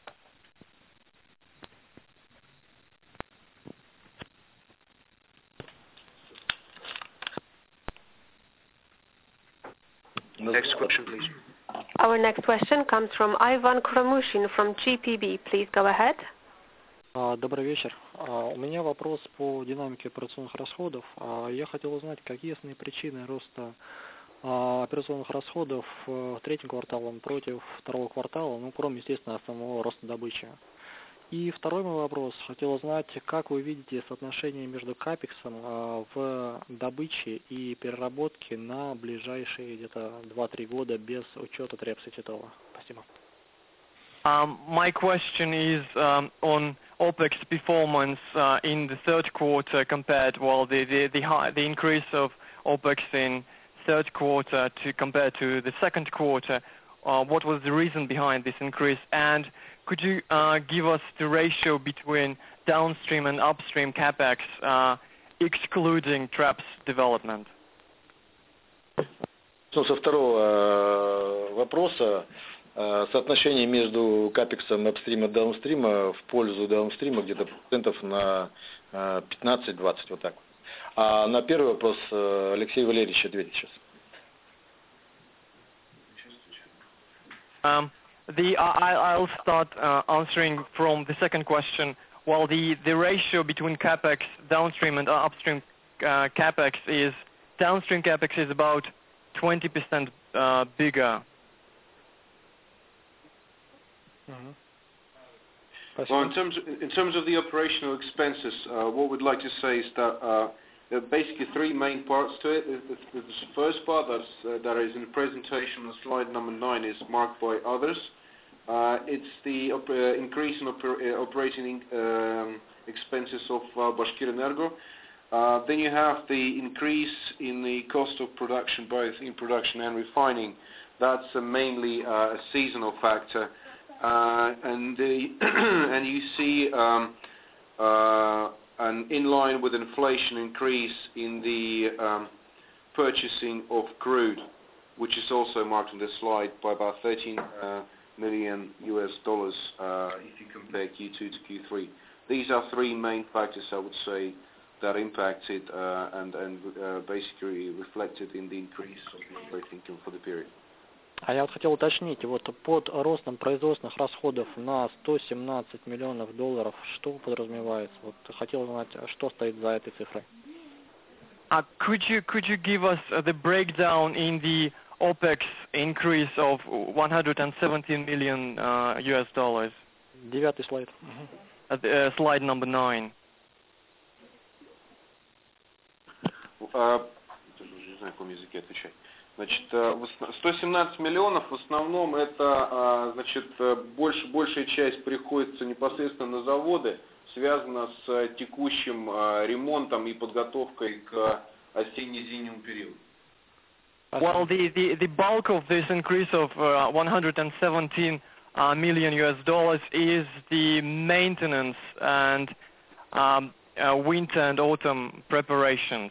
Next question, please. Our next question comes from Ivan Kromushin from G P B. Please go ahead. Добрый вечер. У меня вопрос по динамике операционных расходов. Я хотел узнать, какие основные причины роста операционных расходов третьим кварталом против второго квартала, ну, кроме, естественно, основного роста добычи. И второй мой вопрос. Хотел узнать, как вы видите соотношение между капексом в добыче и переработке на ближайшие где-то два-три года без учета Трепса и Титова. Спасибо. Um, my question is um, on OPEX performance uh, in the third quarter compared, well, the the the, high, the increase of OPEX in third quarter to compared to the second quarter. Uh, what was the reason behind this increase? And could you uh, give us the ratio between downstream and upstream capex, uh, excluding TREPS development? Ну, со второго вопроса. Соотношение между капексом апстрима и даунстрима в пользу даунстрима где-то процентов на пятнадцать-двадцать, вот так. А на первый вопрос Алексей Валерьевич ответит сейчас. Um, the, I, I'll start uh, answering from the second question. Well, the, the ratio between capex downstream and upstream uh, capex is, downstream capex is about twenty percent uh, bigger. Мгм. Well, Спасибо. in terms in terms of the operational expenses, uh, what we'd like to say is that uh, there are basically three main parts to it. The, the, the first part that's, uh, that is in the presentation on slide number nine is marked by others. Uh, it's the op- uh, increase in oper- uh, operating um, expenses of uh, Bashkirenergo. Uh, then you have the increase in the cost of production, both in production and refining. That's uh, mainly uh, a seasonal factor. Uh, and, the and you see um, uh, an in line with inflation increase in the um, purchasing of crude, which is also marked on this slide by about thirteen uh, million U S dollars uh, if you compare Q two to Q three. These are three main factors, I would say, that impacted uh, and, and uh, basically reflected in the increase of the operating income for the period. А я вот хотел уточнить, вот под ростом производственных расходов на сто семнадцать миллионов долларов, что подразумевается? Вот хотел знать, что стоит за этой цифрой. Uh, could you could you give us uh, the breakdown in the OPEX increase of one hundred seventeen million uh, U S dollars? Девятый слайд. Мгм. At the, uh, slide number nine. Uh, не знаю, на каком языке отвечать. Значит, сто семнадцать миллионов в основном это, значит, больше, большая часть приходится непосредственно на заводы, связана с текущим ремонтом и подготовкой к осенне-зимнему периоду. Well, the, the, the bulk of this increase of uh, one hundred seventeen uh, million U S dollars is the maintenance and um, uh, winter and autumn preparations.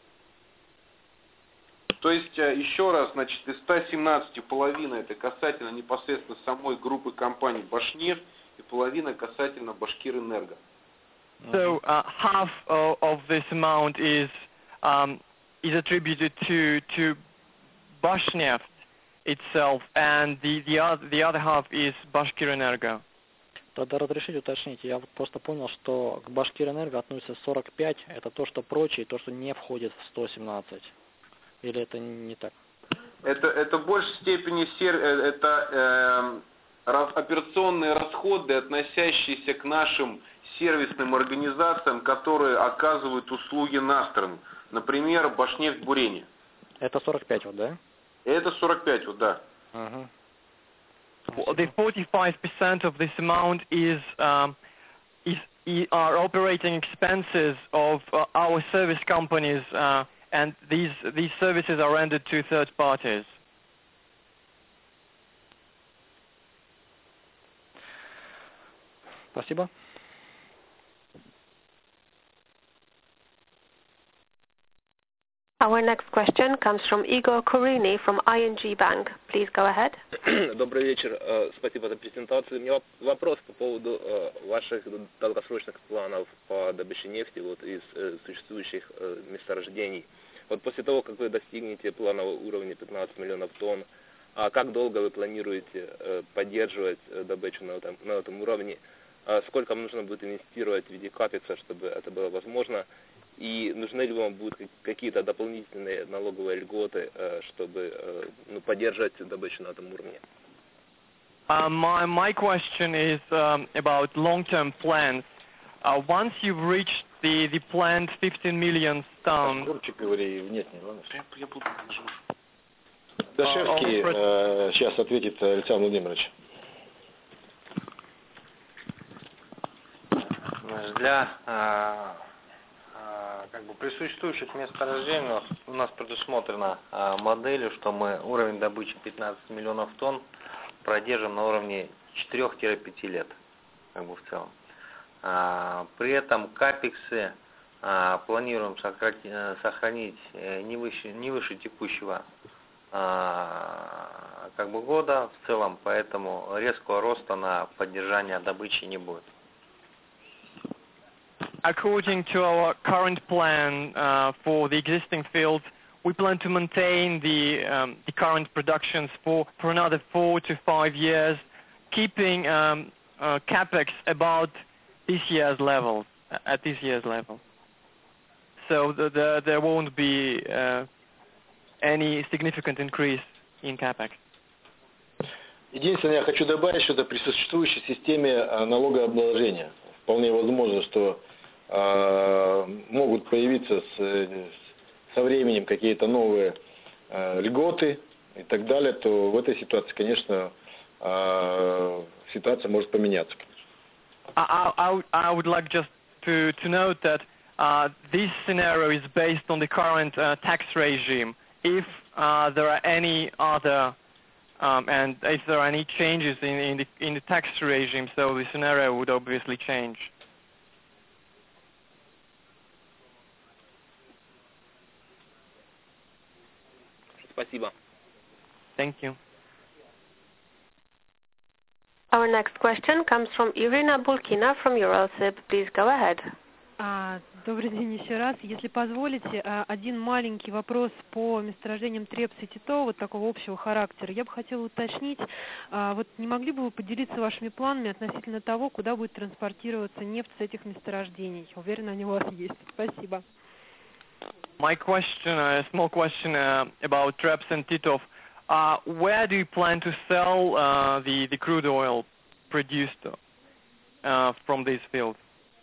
То есть, еще раз, значит, из ста семнадцати половина это касательно непосредственно самой группы компаний Башнефть и половина касательно Башкирэнерго. So uh, half of, of this amount is um, is attributed to to Bashneft itself, and the the other the other half is Bashkirэнерго. Тогда разрешите уточнить, я вот просто понял, что к Башкирэнерго относится сорок пять, это то, что прочее, то, что не входит в сто семнадцать. Или это не так? Это, это в большей степени сер, это э, раз, операционные расходы, относящиеся к нашим сервисным организациям, которые оказывают услуги на страну. Например, Башнефть Бурение. Это сорок пять, вот, да? Это сорок пять, вот, да. Uh-huh. The forty-five percent of this amount is um, is, is are operating expenses of uh, our service companies. Uh, And these these services are rendered to third parties. Спасибо. Our next question comes from Igor Kurini from I N G Bank. Please go ahead. Добрый вечер. Спасибо за презентацию. У меня вопрос по поводу ваших долгосрочных планов по добыче нефти вот из существующих месторождений. Вот после того, как вы достигнете планового уровня пятнадцать миллионов тонн, а как долго вы планируете поддерживать добычу на этом, на этом уровне? Сколько вам нужно будет инвестировать в виде капекса, чтобы это было возможно? И нужны ли вам будут какие-то дополнительные налоговые льготы, чтобы ну, поддержать добычу на этом уровне? Uh, my, my question is um, about long-term plans. Uh, once you've reached the, the planned fifteen million tons... Дашевский, uh, сейчас ответит Александр Владимирович. Для как бы при существующих месторождениях у нас предусмотрена моделью, что мы уровень добычи пятнадцать миллионов тонн продержим на уровне четырёх-пяти лет, как бы в целом. При этом капексы планируем сохранить не выше, не выше текущего как бы года в целом, поэтому резкого роста на поддержание добычи не будет. According to our current plan uh, for the existing fields, we plan to maintain the, um, the current productions for, for another four to five years, keeping um, uh, capex about this year's level, at this year's level. So the, the, there won't be uh, any significant increase in CapEx? Единственное, я хочу добавить, что это при существующей системе налогообложения. Вполне возможно, что э, могут появиться с, со временем какие-то новые э, льготы и так далее, то в этой ситуации, конечно, э, ситуация может поменяться. I, I, I would like just to, to note that uh, this scenario is based on the current uh, tax regime. If uh, there are any other Um, and if there are any changes in, in, the, in the tax regime, so the scenario would obviously change. Спасибо. Thank you. Our next question comes from Irina Bulkina from Eurosib. Please go ahead. А, добрый день еще раз. Если позволите, один маленький вопрос по месторождениям Трепс и Тито, вот такого общего характера. Я бы хотела уточнить, вот не могли бы вы поделиться вашими планами относительно того, куда будет транспортироваться нефть с этих месторождений? Уверена, они у вас есть. Спасибо. My question, a small question uh, about Treps and Titov. Uh, where do you plan to sell uh, the, the crude oil produced uh, from these fields?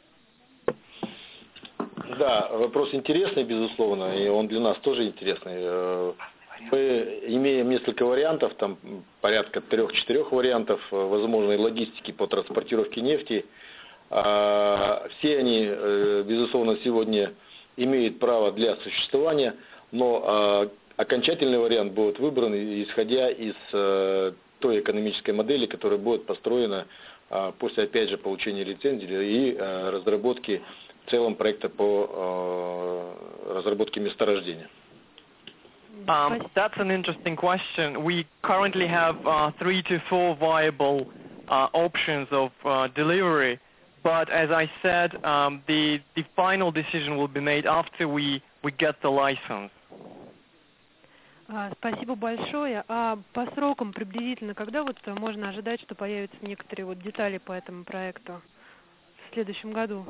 Да, вопрос интересный, безусловно, и он для нас тоже интересный. Мы имеем несколько вариантов, там порядка трех-четырех вариантов возможной логистики по транспортировке нефти. Все они, безусловно, сегодня имеют право для существования, но окончательный вариант будет выбран, исходя из той экономической модели, которая будет построена после, опять же, получения лицензии и разработки в целом проекта по э, разработке месторождения. Um, that's an interesting question. We currently have uh, three to four viable uh, options of uh, delivery, but as I said, um, the the final decision will be made after we we get the license. Спасибо большое. А по срокам приблизительно, когда вот можно ожидать, что появятся некоторые вот детали по этому проекту в следующем году?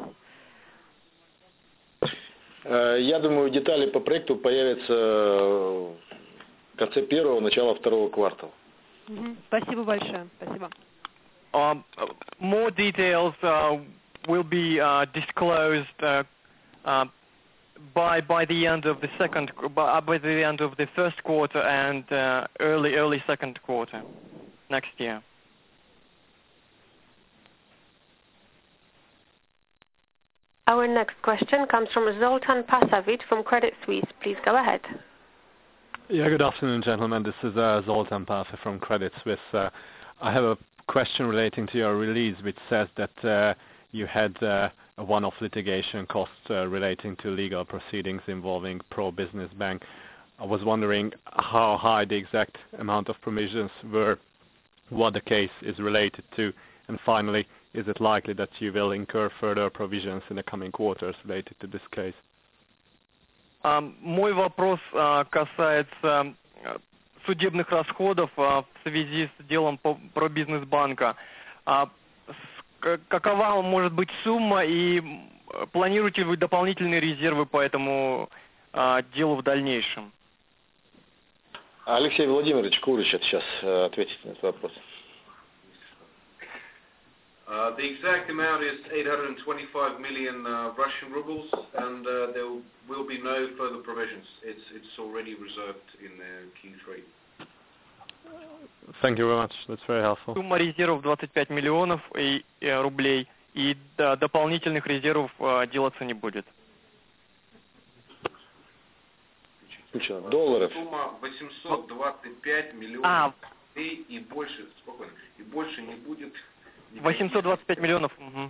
Я думаю, детали по проекту появятся в конце первого, начало второго квартала. Mm-hmm. Спасибо большое. Спасибо. Um, more details uh, will be uh, disclosed uh, uh, by by the end of the second by, by the end of the first quarter and uh, early early second quarter next year. Our next question comes from Zoltan Pasavic from Credit Suisse. Please go ahead. Yeah, good afternoon, gentlemen. This is uh, Zoltan Pasavic from Credit Suisse. Uh, I have a question relating to your release, which says that uh, you had uh, a one-off litigation costs uh, relating to legal proceedings involving Pro Business Bank. I was wondering how high the exact amount of provisions were, what the case is related to, and finally, is it likely that you will incur further provisions in the coming quarters related to this case? Um, мой вопрос uh, касается uh, судебных расходов uh, в связи с делом по, про бизнес-банка. Uh, с, какова может быть сумма и планируете вы дополнительные резервы по этому uh, делу в дальнейшем? Алексей Владимирович Курыч сейчас uh, ответит на этот вопрос. Uh, the exact amount is eight hundred twenty-five million uh, Russian rubles, and uh, there will be no further provisions. It's it's already reserved in the Q three. Thank you very much. That's very helpful. Сумма резервов двадцать пять миллионов и, и, рублей, и да, дополнительных резервов uh, делаться не будет. Долларов. Сумма восемьсот двадцать пять миллионов а. рублей и больше, спокойно, и больше не будет. восемьсот двадцать пять миллионов. Угу.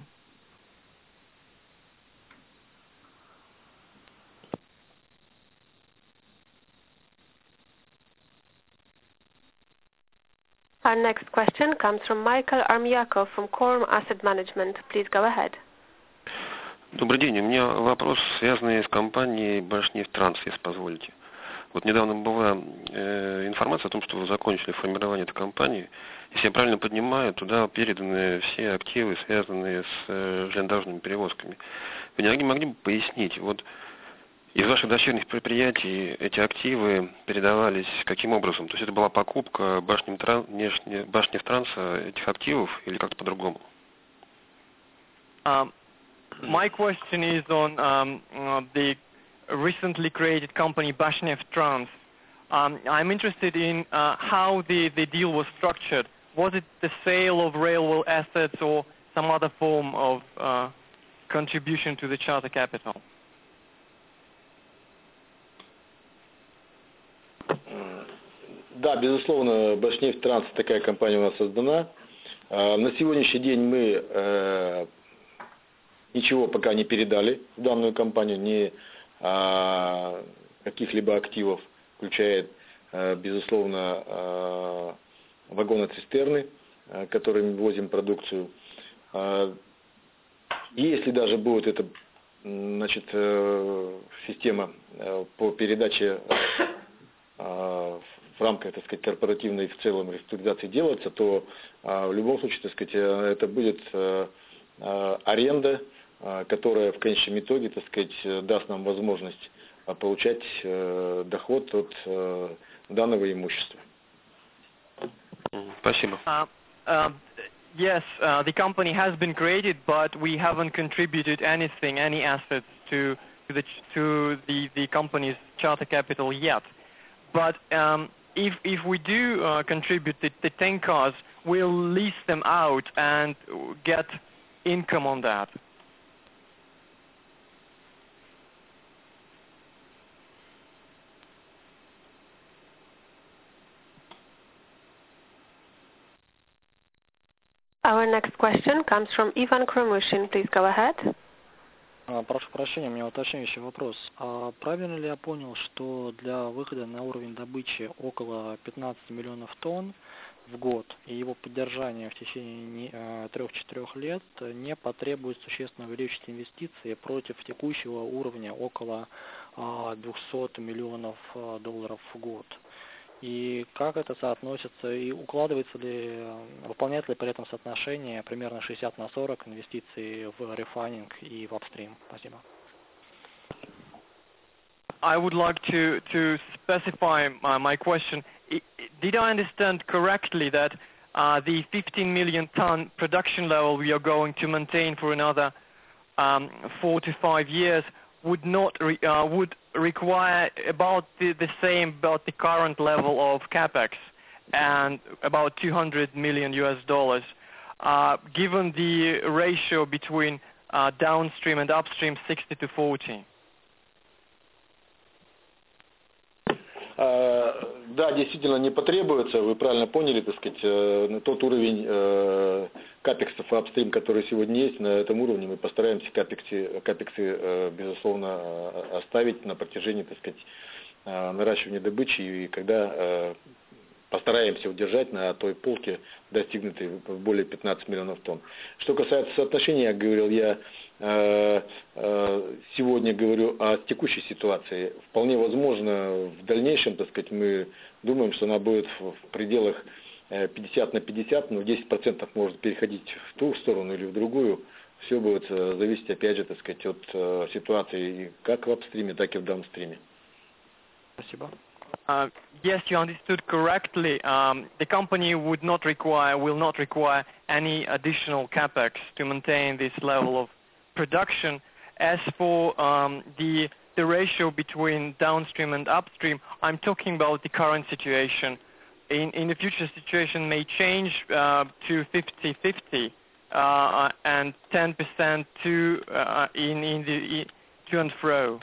Our next question comes from Michael Armyakov from Quorum Asset Management. Please go ahead. Добрый день. У меня вопрос, связанный с компанией Башнефтранс, если позволите. Вот недавно была э, информация о том, что вы закончили формирование этой компании. Если я правильно понимаю, туда переданы все активы, связанные с э, железнодорожными перевозками. Вы не могли бы пояснить, вот из ваших дочерних предприятий эти активы передавались каким образом? То есть это была покупка башни, башни Транса этих активов или как-то по-другому? Um, my question is on um, uh, the recently created company Bashneftrans. Um, I'm interested in uh, how the, the deal was structured. Was it the sale of railway assets or some other form of uh, contribution to the charter capital? Да, безусловно, Башнефтранс, такая компания у нас создана. На сегодняшний день мы э, ничего пока не передали в данную компанию, ни э, каких-либо активов, включая, э, безусловно, э, вагоны-цистерны, э, которыми возим продукцию. Э, если даже будет эта, значит, э, система э, по передаче э, в рамках, так сказать, корпоративной в целом реструктуризации делаться, то а, в любом случае, так сказать, это будет а, а, аренда, а, которая в конечном итоге, так сказать, даст нам возможность а, получать а, доход от а, данного имущества. Спасибо. Uh, uh, yes, uh, the company has been created, but we haven't contributed anything, any assets to to the to the the company's charter capital yet. But um, If if we do uh, contribute the, the ten cars, we'll lease them out and get income on that. Our next question comes from Ivan Kromushin. Please go ahead. Прошу прощения, у меня уточняющий вопрос. А правильно ли я понял, что для выхода на уровень добычи около пятнадцати миллионов тонн в год и его поддержания в течение трех-четырех лет не потребует существенно увеличить инвестиции против текущего уровня около двухсот миллионов долларов в год? И как это соотносится, и укладывается ли, выполняет ли при этом соотношение примерно шестьдесят на сорок инвестиций в рефайнинг и в апстрим? Спасибо. I would like to, to specify my, my question. Did I understand correctly that uh, the fifteen million ton production level we are going to maintain for another um, four to five years would not re, uh, would require about the, the same, about the current level of capex and about two hundred million U S dollars, uh, given the ratio between uh, downstream and upstream sixty to forty? Да, действительно не потребуется, вы правильно поняли, так сказать, на тот уровень э, капексов и апстрим, который сегодня есть, на этом уровне мы постараемся капексы, капексы э, безусловно, оставить на протяжении, так сказать, э, наращивания добычи, и когда э, постараемся удержать на той полке, достигнутой более пятнадцати миллионов тонн. Что касается соотношения, я говорил, я э, э, сегодня говорю о текущей ситуации. Вполне возможно, в дальнейшем, так сказать, мы думаем, что она будет в, в пределах пятьдесят на пятьдесят, но десять процентов может переходить в ту сторону или в другую. Все будет зависеть, опять же, так сказать, от э, ситуации как в апстриме, так и в даунстриме. Спасибо. Uh, yes, you understood correctly. Um, the company would not require, will not require any additional capex to maintain this level of production. As for um, the the ratio between downstream and upstream, I'm talking about the current situation. In in the future, situation may change uh, to fifty fifty uh, and ten percent to uh, in in the to and fro.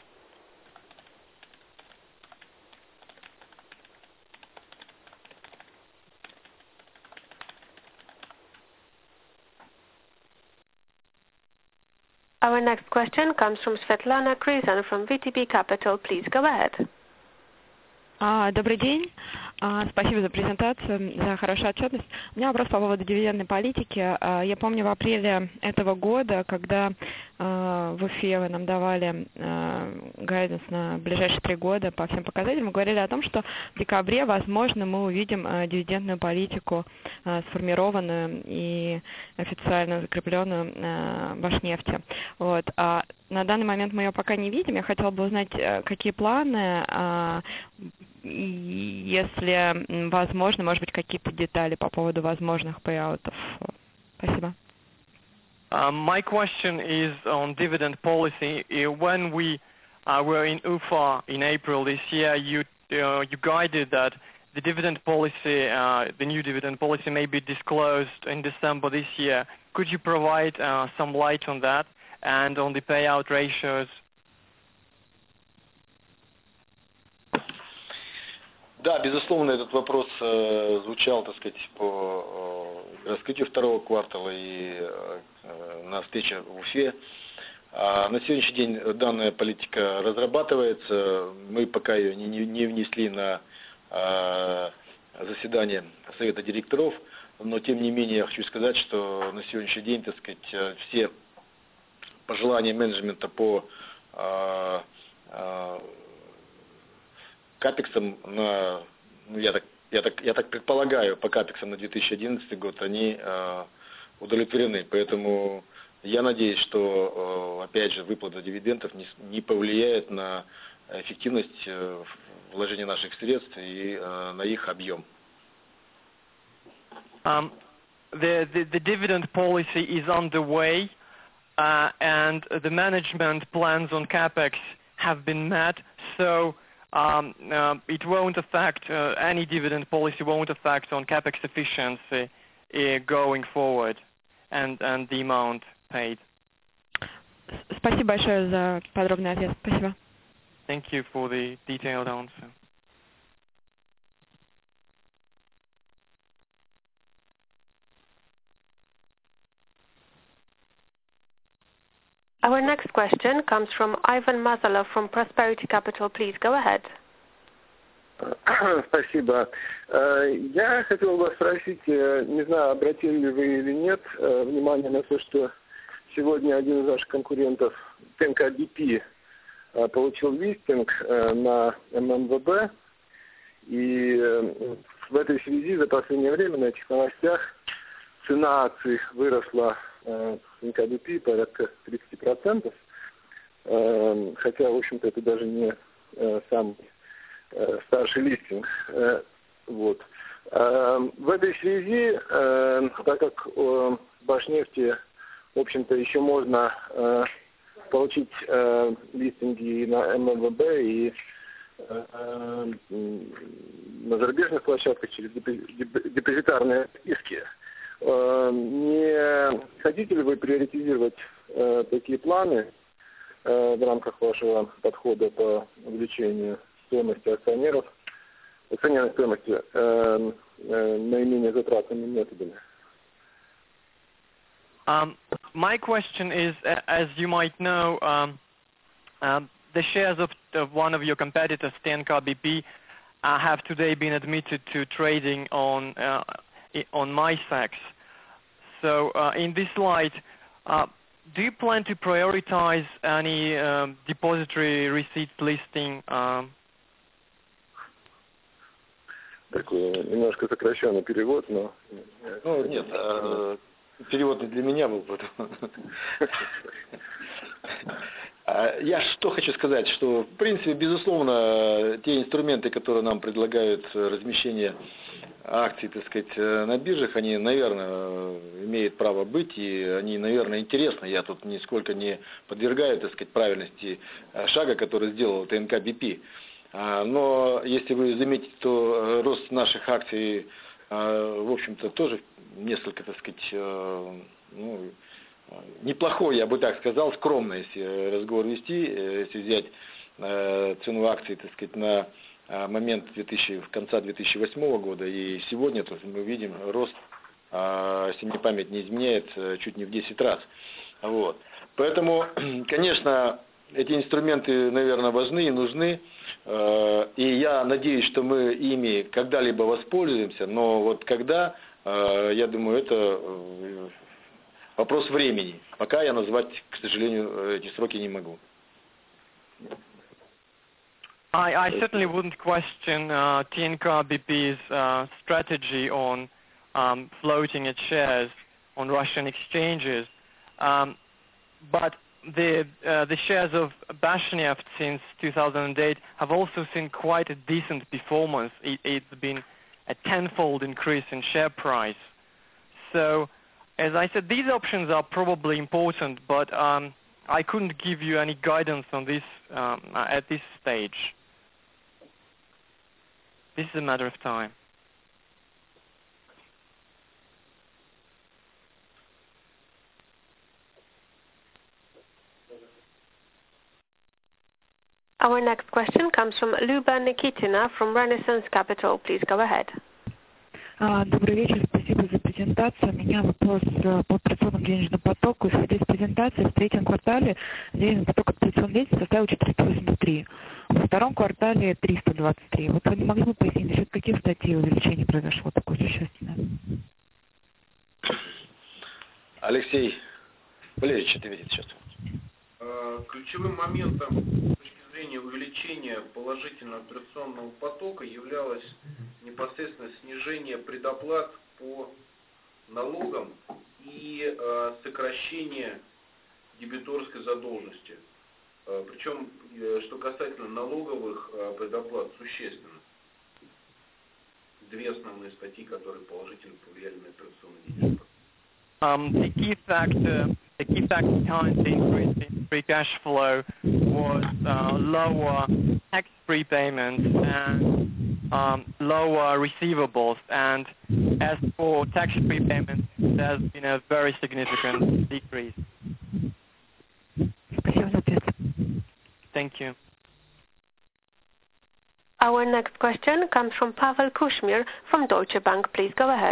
Our next question comes from Svetlana Krizan from V T B Capital. Please go ahead. Добрый день. Спасибо за презентацию, за хорошую отчетность. У меня вопрос по поводу дивидендной политики. Я помню в апреле этого года, когда в Уфе вы нам давали гайденс на ближайшие три года по всем показателям, мы говорили о том, что в декабре, возможно, мы увидим дивидендную политику, сформированную и официально закрепленную в Башнефти. Вот. А на данный момент мы ее пока не видим. Я хотела бы узнать, какие планы, если возможно, может быть, какие-то детали по поводу возможных пейаутов. Спасибо. Um, my question is on dividend policy. When we uh, were in U F A in April this year, you uh, you guided that the dividend policy, uh, the new dividend policy, may be disclosed in December this year. Could you provide uh, some light on that and on the payout ratios? Да, безусловно, этот вопрос э, звучал, так сказать, по э, раскрытию второго квартала и э, на встрече в Уфе. А на сегодняшний день данная политика разрабатывается. Мы пока ее не, не внесли на э, заседание Совета директоров, но тем не менее я хочу сказать, что на сегодняшний день, так сказать, все пожелания менеджмента по э, э, капексам на, ну, я так, я так, я так предполагаю, по капексам на две тысячи одиннадцатый год они э, удовлетворены. Поэтому я надеюсь, что, э, опять же, выплата дивидендов не, не повлияет на эффективность э, вложения наших средств и э, на их объем. Um, the, the, the dividend policy is underway, uh, and the management plans on capex have been met, so Um, uh, it won't affect, uh, any dividend policy won't affect on capex efficiency uh, going forward and, and the amount paid. Спасибо большое за подробный ответ. Спасибо. Thank you for the detailed answer. Our next question comes from Ivan Mazalov from Prosperity Capital. Please go ahead. Спасибо. Я хотел бы спросить, не знаю, обратили ли вы или нет, внимание на то, что сегодня один из ваших конкурентов, тэ эн ка би пи, получил листинг на эм эм вэ бэ, и в этой связи за последнее время на этих новостях цена акций выросла тэ эн ка би пи порядка тридцать процентов, хотя, в общем-то, это даже не сам старший листинг. Вот. В этой связи, так как в Башнефти, в общем-то, еще можно получить листинги и на эм эм вэ бэ, и на зарубежных площадках через депозитарные риски, не хотите ли вы приоритизировать э, такие планы э, в рамках вашего подхода по увеличению стоимости акционеров, акционерной стоимости э, э, наименее затратными методами? Um, my question is, as you might know, um, um, the shares of, of one of your competitors, тэ эн ка би пи, uh, have today been admitted to trading on uh, on MySax. So uh, in this light, uh, do you plan to prioritize any um, depository receipt listing? Um, Такой немножко сокращенный перевод, но... Ну, нет, э, перевод не для меня был. Я что хочу сказать, что, в принципе, безусловно, те инструменты, которые нам предлагают размещение акций, так сказать, на биржах, они, наверное, имеют право быть, и они, наверное, интересны. Я тут нисколько не подвергаю, так сказать, правильности шага, который сделал тэ эн ка би пи. Но если вы заметите, то рост наших акций, в общем-то, тоже несколько, так сказать, ну, неплохой, я бы так сказал, скромно, если разговор вести, если взять цену акций, так сказать, на момент две тысячи, в конца две тысячи восьмого года и сегодня, то есть мы видим рост, если мне память не изменяет, чуть не в десять раз. Вот. Поэтому, конечно, эти инструменты, наверное, важны и нужны. И я надеюсь, что мы ими когда-либо воспользуемся, но вот когда, я думаю, это вопрос времени. Пока я назвать, к сожалению, эти сроки не могу. I, I certainly wouldn't question uh, T N K B P's uh, strategy on um, floating its shares on Russian exchanges, um, but the uh, the shares of Bashneft since two thousand eight have also seen quite a decent performance. It, it's been a tenfold increase in share price. So, as I said, these options are probably important, but um, I couldn't give you any guidance on this um, at this stage. This is a matter of time. Our next question comes from Luba Nikitina from Renaissance Capital. Please go ahead. Добрый вечер, спасибо за презентацию. У меня вопрос по операционному денежному потоку. Исходя из презентации, в третьем квартале денежный поток операционных денег составил четыреста восемьдесят три, во втором квартале триста двадцать три. Вот вы не могли бы пояснить, за счет каких статей увеличение произошло такое существенное? Алексей Валерьевич ответит сейчас. Ключевым моментом с точки зрения увеличения положительного операционного потока являлось непосредственно снижение предоплат по налогам и э, сокращение дебиторской задолженности. Э, причем, э, что касательно налоговых э, предоплат, существенно. Две основные статьи, которые положительно повлияли на операционный денежный поток. Um, the key factor, the key factor behind the increase in free cash flow was uh, lower tax prepayments and um, lower receivables. And as for tax prepayments, there's been a very significant decrease. Thank you. Our next question comes from Pavel Kushmir from Deutsche Bank. Please go ahead.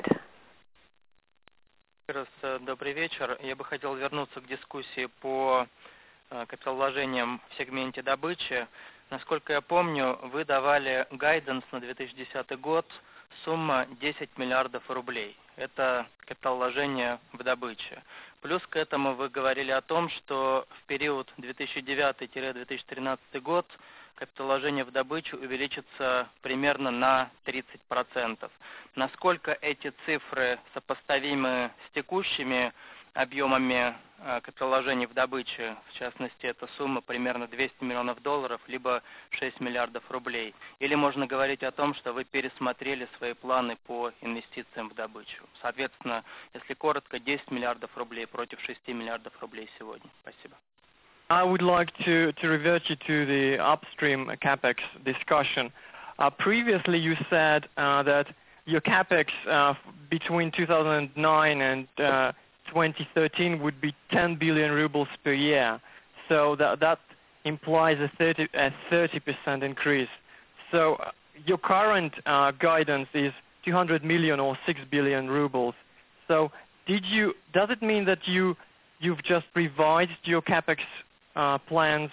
Добрый вечер. Я бы хотел вернуться к дискуссии по капиталовложениям в сегменте добычи. Насколько я помню, вы давали гайденс на две тысячи десятый год, сумма десять миллиардов рублей. Это капиталовложение в добыче. Плюс к этому вы говорили о том, что в период две тысячи девятый — две тысячи тринадцатый год капиталовложение в добычу увеличится примерно на тридцать процентов. Насколько эти цифры сопоставимы с текущими объемами капиталовложений в добыче? В частности, эта сумма примерно двести миллионов долларов, либо шесть миллиардов рублей. Или можно говорить о том, что вы пересмотрели свои планы по инвестициям в добычу? Соответственно, если коротко, десять миллиардов рублей против шести миллиардов рублей сегодня. Спасибо. I would like to, to revert you to the upstream CapEx discussion. Uh, previously you said uh, that your CapEx uh, between two thousand nine and uh, twenty thirteen would be ten billion rubles per year. So that, that implies a thirty, a thirty percent increase. So uh, your current uh, guidance is two hundred million or six billion rubles. So did you, does it mean that you, you've just revised your CapEx Uh, plans?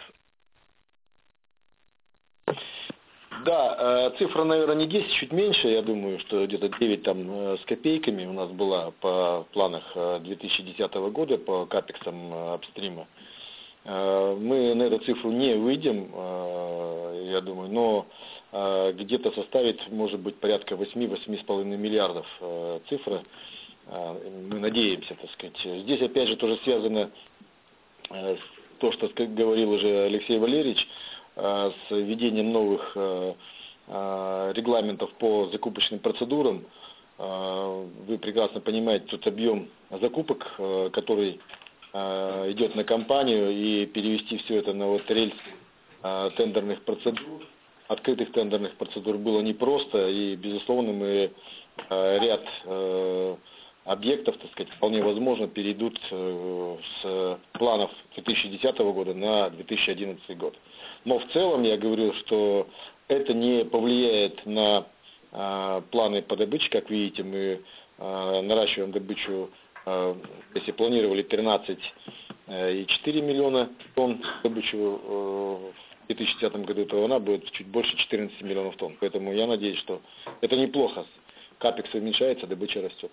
Да, цифра, наверное, не десять, чуть меньше. Я думаю, что где-то девять там с копейками у нас была по планах две тысячи десятого года по капексам апстрима. Мы на эту цифру не выйдем, я думаю, но где-то составит, может быть, порядка восемь-восемь с половиной миллиардов цифра. Мы надеемся, так сказать. Здесь, опять же, тоже связано с то, что говорил уже Алексей Валерьевич, с введением новых регламентов по закупочным процедурам. Вы прекрасно понимаете, тут объем закупок, который идет на компанию, и перевести все это на вот рельс тендерных процедур, открытых тендерных процедур было непросто, и, безусловно, мы ряд объектов, так сказать, вполне возможно перейдут с планов две тысячи десятого года на две тысячи одиннадцатый год. Но в целом я говорю, что это не повлияет на э, планы по добыче. Как видите, мы э, наращиваем добычу, э, если планировали тринадцать и четыре миллиона тонн добычи в две тысячи десятом году, то она будет чуть больше четырнадцати миллионов тонн. Поэтому я надеюсь, что это неплохо. Капекс уменьшается, добыча растет.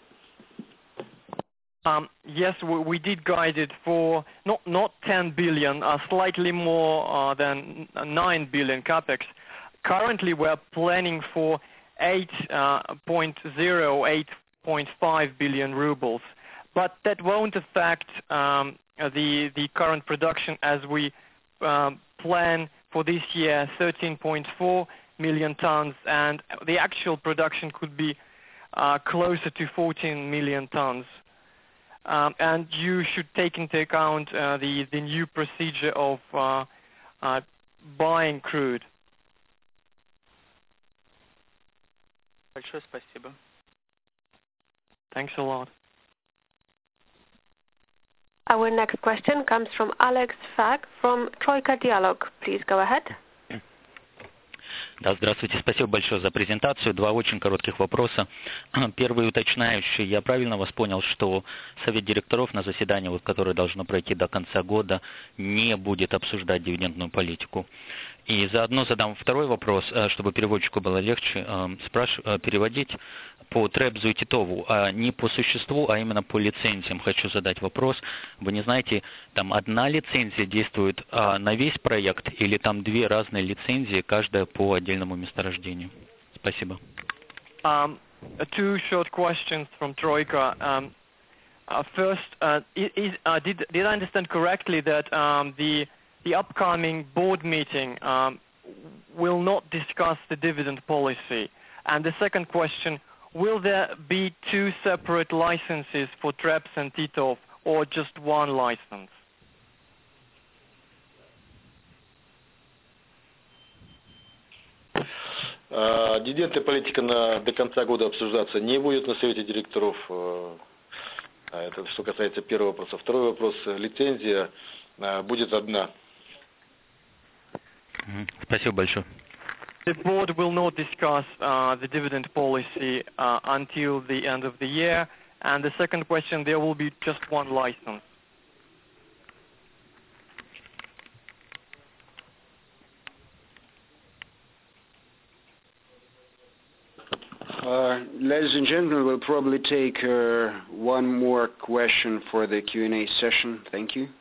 Um, yes, we, we did guide it for not not ten billion, uh, slightly more uh, than nine billion capex. Currently, we're planning for eight point zero, eight point five billion rubles, but that won't affect um, the the current production as we um, plan for this year thirteen point four million tons, and the actual production could be uh, closer to fourteen million tons. Um, and you should take into account uh, the, the new procedure of uh, uh, buying crude. Большое спасибо. Thanks a lot. Our next question comes from Alex Fag from Troika Dialog. Please go ahead. Да, здравствуйте. Спасибо большое за презентацию. Два очень коротких вопроса. Первый уточняющий. Я правильно вас понял, что Совет директоров на заседании, вот, которое должно пройти до конца года, не будет обсуждать дивидендную политику? И заодно задам второй вопрос, чтобы переводчику было легче спраш... переводить по Требзу и Титову, а не по существу, а именно по лицензиям. Хочу задать вопрос. Вы не знаете, там одна лицензия действует на весь проект или там две разные лицензии, каждая по отдельному месторождению? Спасибо. Um, two short questions from Troika. Um, uh, first, uh, is, uh, did, did I understand correctly that um, the the upcoming board meeting um, will not discuss the dividend policy? And the second question, will there be two separate licenses for Treps and Titov, or just one license? Дивидендная политика на, до конца года обсуждаться не будет на Совете директоров. Это что касается первого вопроса. Второй вопрос. Лицензия будет одна. Спасибо большое. The board will not discuss uh, the dividend policy uh, until the end of the year. And the second question, there will be just one license. Uh, ladies and gentlemen, we'll probably take uh, one more question for the Q and A session. Thank you.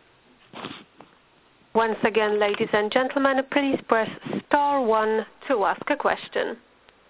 Once again, ladies and gentlemen, please press star one to ask a question.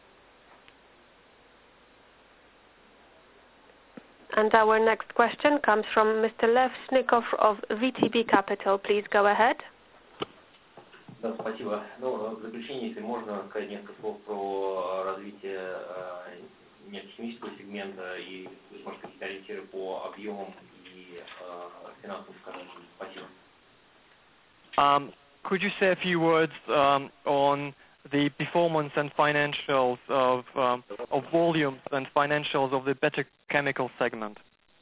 And our next question comes from Mister Lev Snikov of V T B Capital. Please go ahead. Да, спасибо. Ну, в заключение, если можно, сказать несколько слов про развитие нефтехимического сегмента и, может, какие-то ориентиры по объемам и финансовым показателям. Спасибо. Um, could you say a few words um, on the performance and financials of, um, of volumes and financials of the petrochemical segment?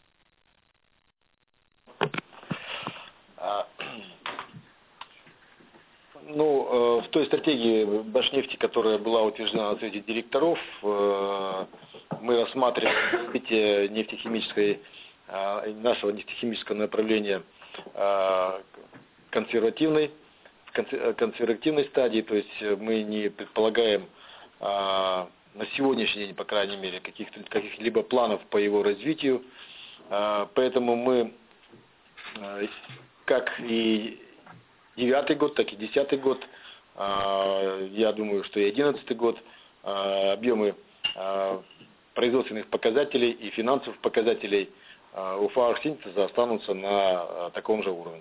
Ну, в той стратегии Башнефти, которая была утверждена на Совете директоров, мы рассматриваем развитие нефтехимической, нашего нефтехимического направления консервативной, консервативной стадии, то есть мы не предполагаем на сегодняшний день, по крайней мере, каких-то, каких-либо планов по его развитию, поэтому мы, как и девятый год, так и десятый год, я думаю, что и одиннадцатый год, объемы производственных показателей и финансовых показателей УФА Оргсинтеза останутся на таком же уровне.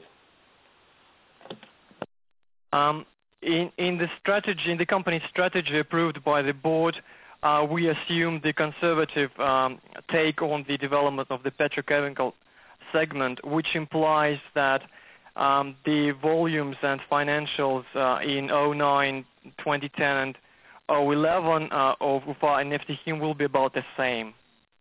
Um, in, in the strategy, in the company's strategy approved by the board, uh, we assume the conservative um, take on the development of the petrochemical segment, which implies that um, the volumes and financials uh, in oh nine, twenty ten, and oh eleven uh, of UFA and Neftechim will be about the same.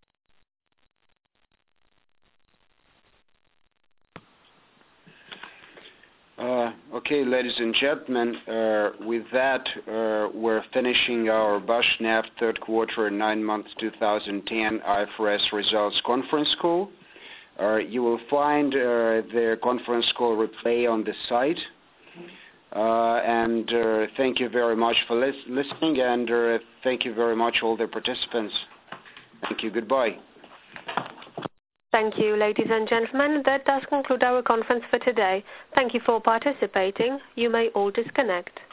Uh, okay, ladies and gentlemen, uh, with that, uh, we're finishing our Bashneft third quarter and nine months two thousand ten I F R S results conference call. Uh, you will find uh, the conference call replay on the site. Uh, and uh, thank you very much for lis- listening, and uh, thank you very much all the participants. Thank you. Goodbye. Thank you, ladies and gentlemen. That does conclude our conference for today. Thank you for participating. You may all disconnect.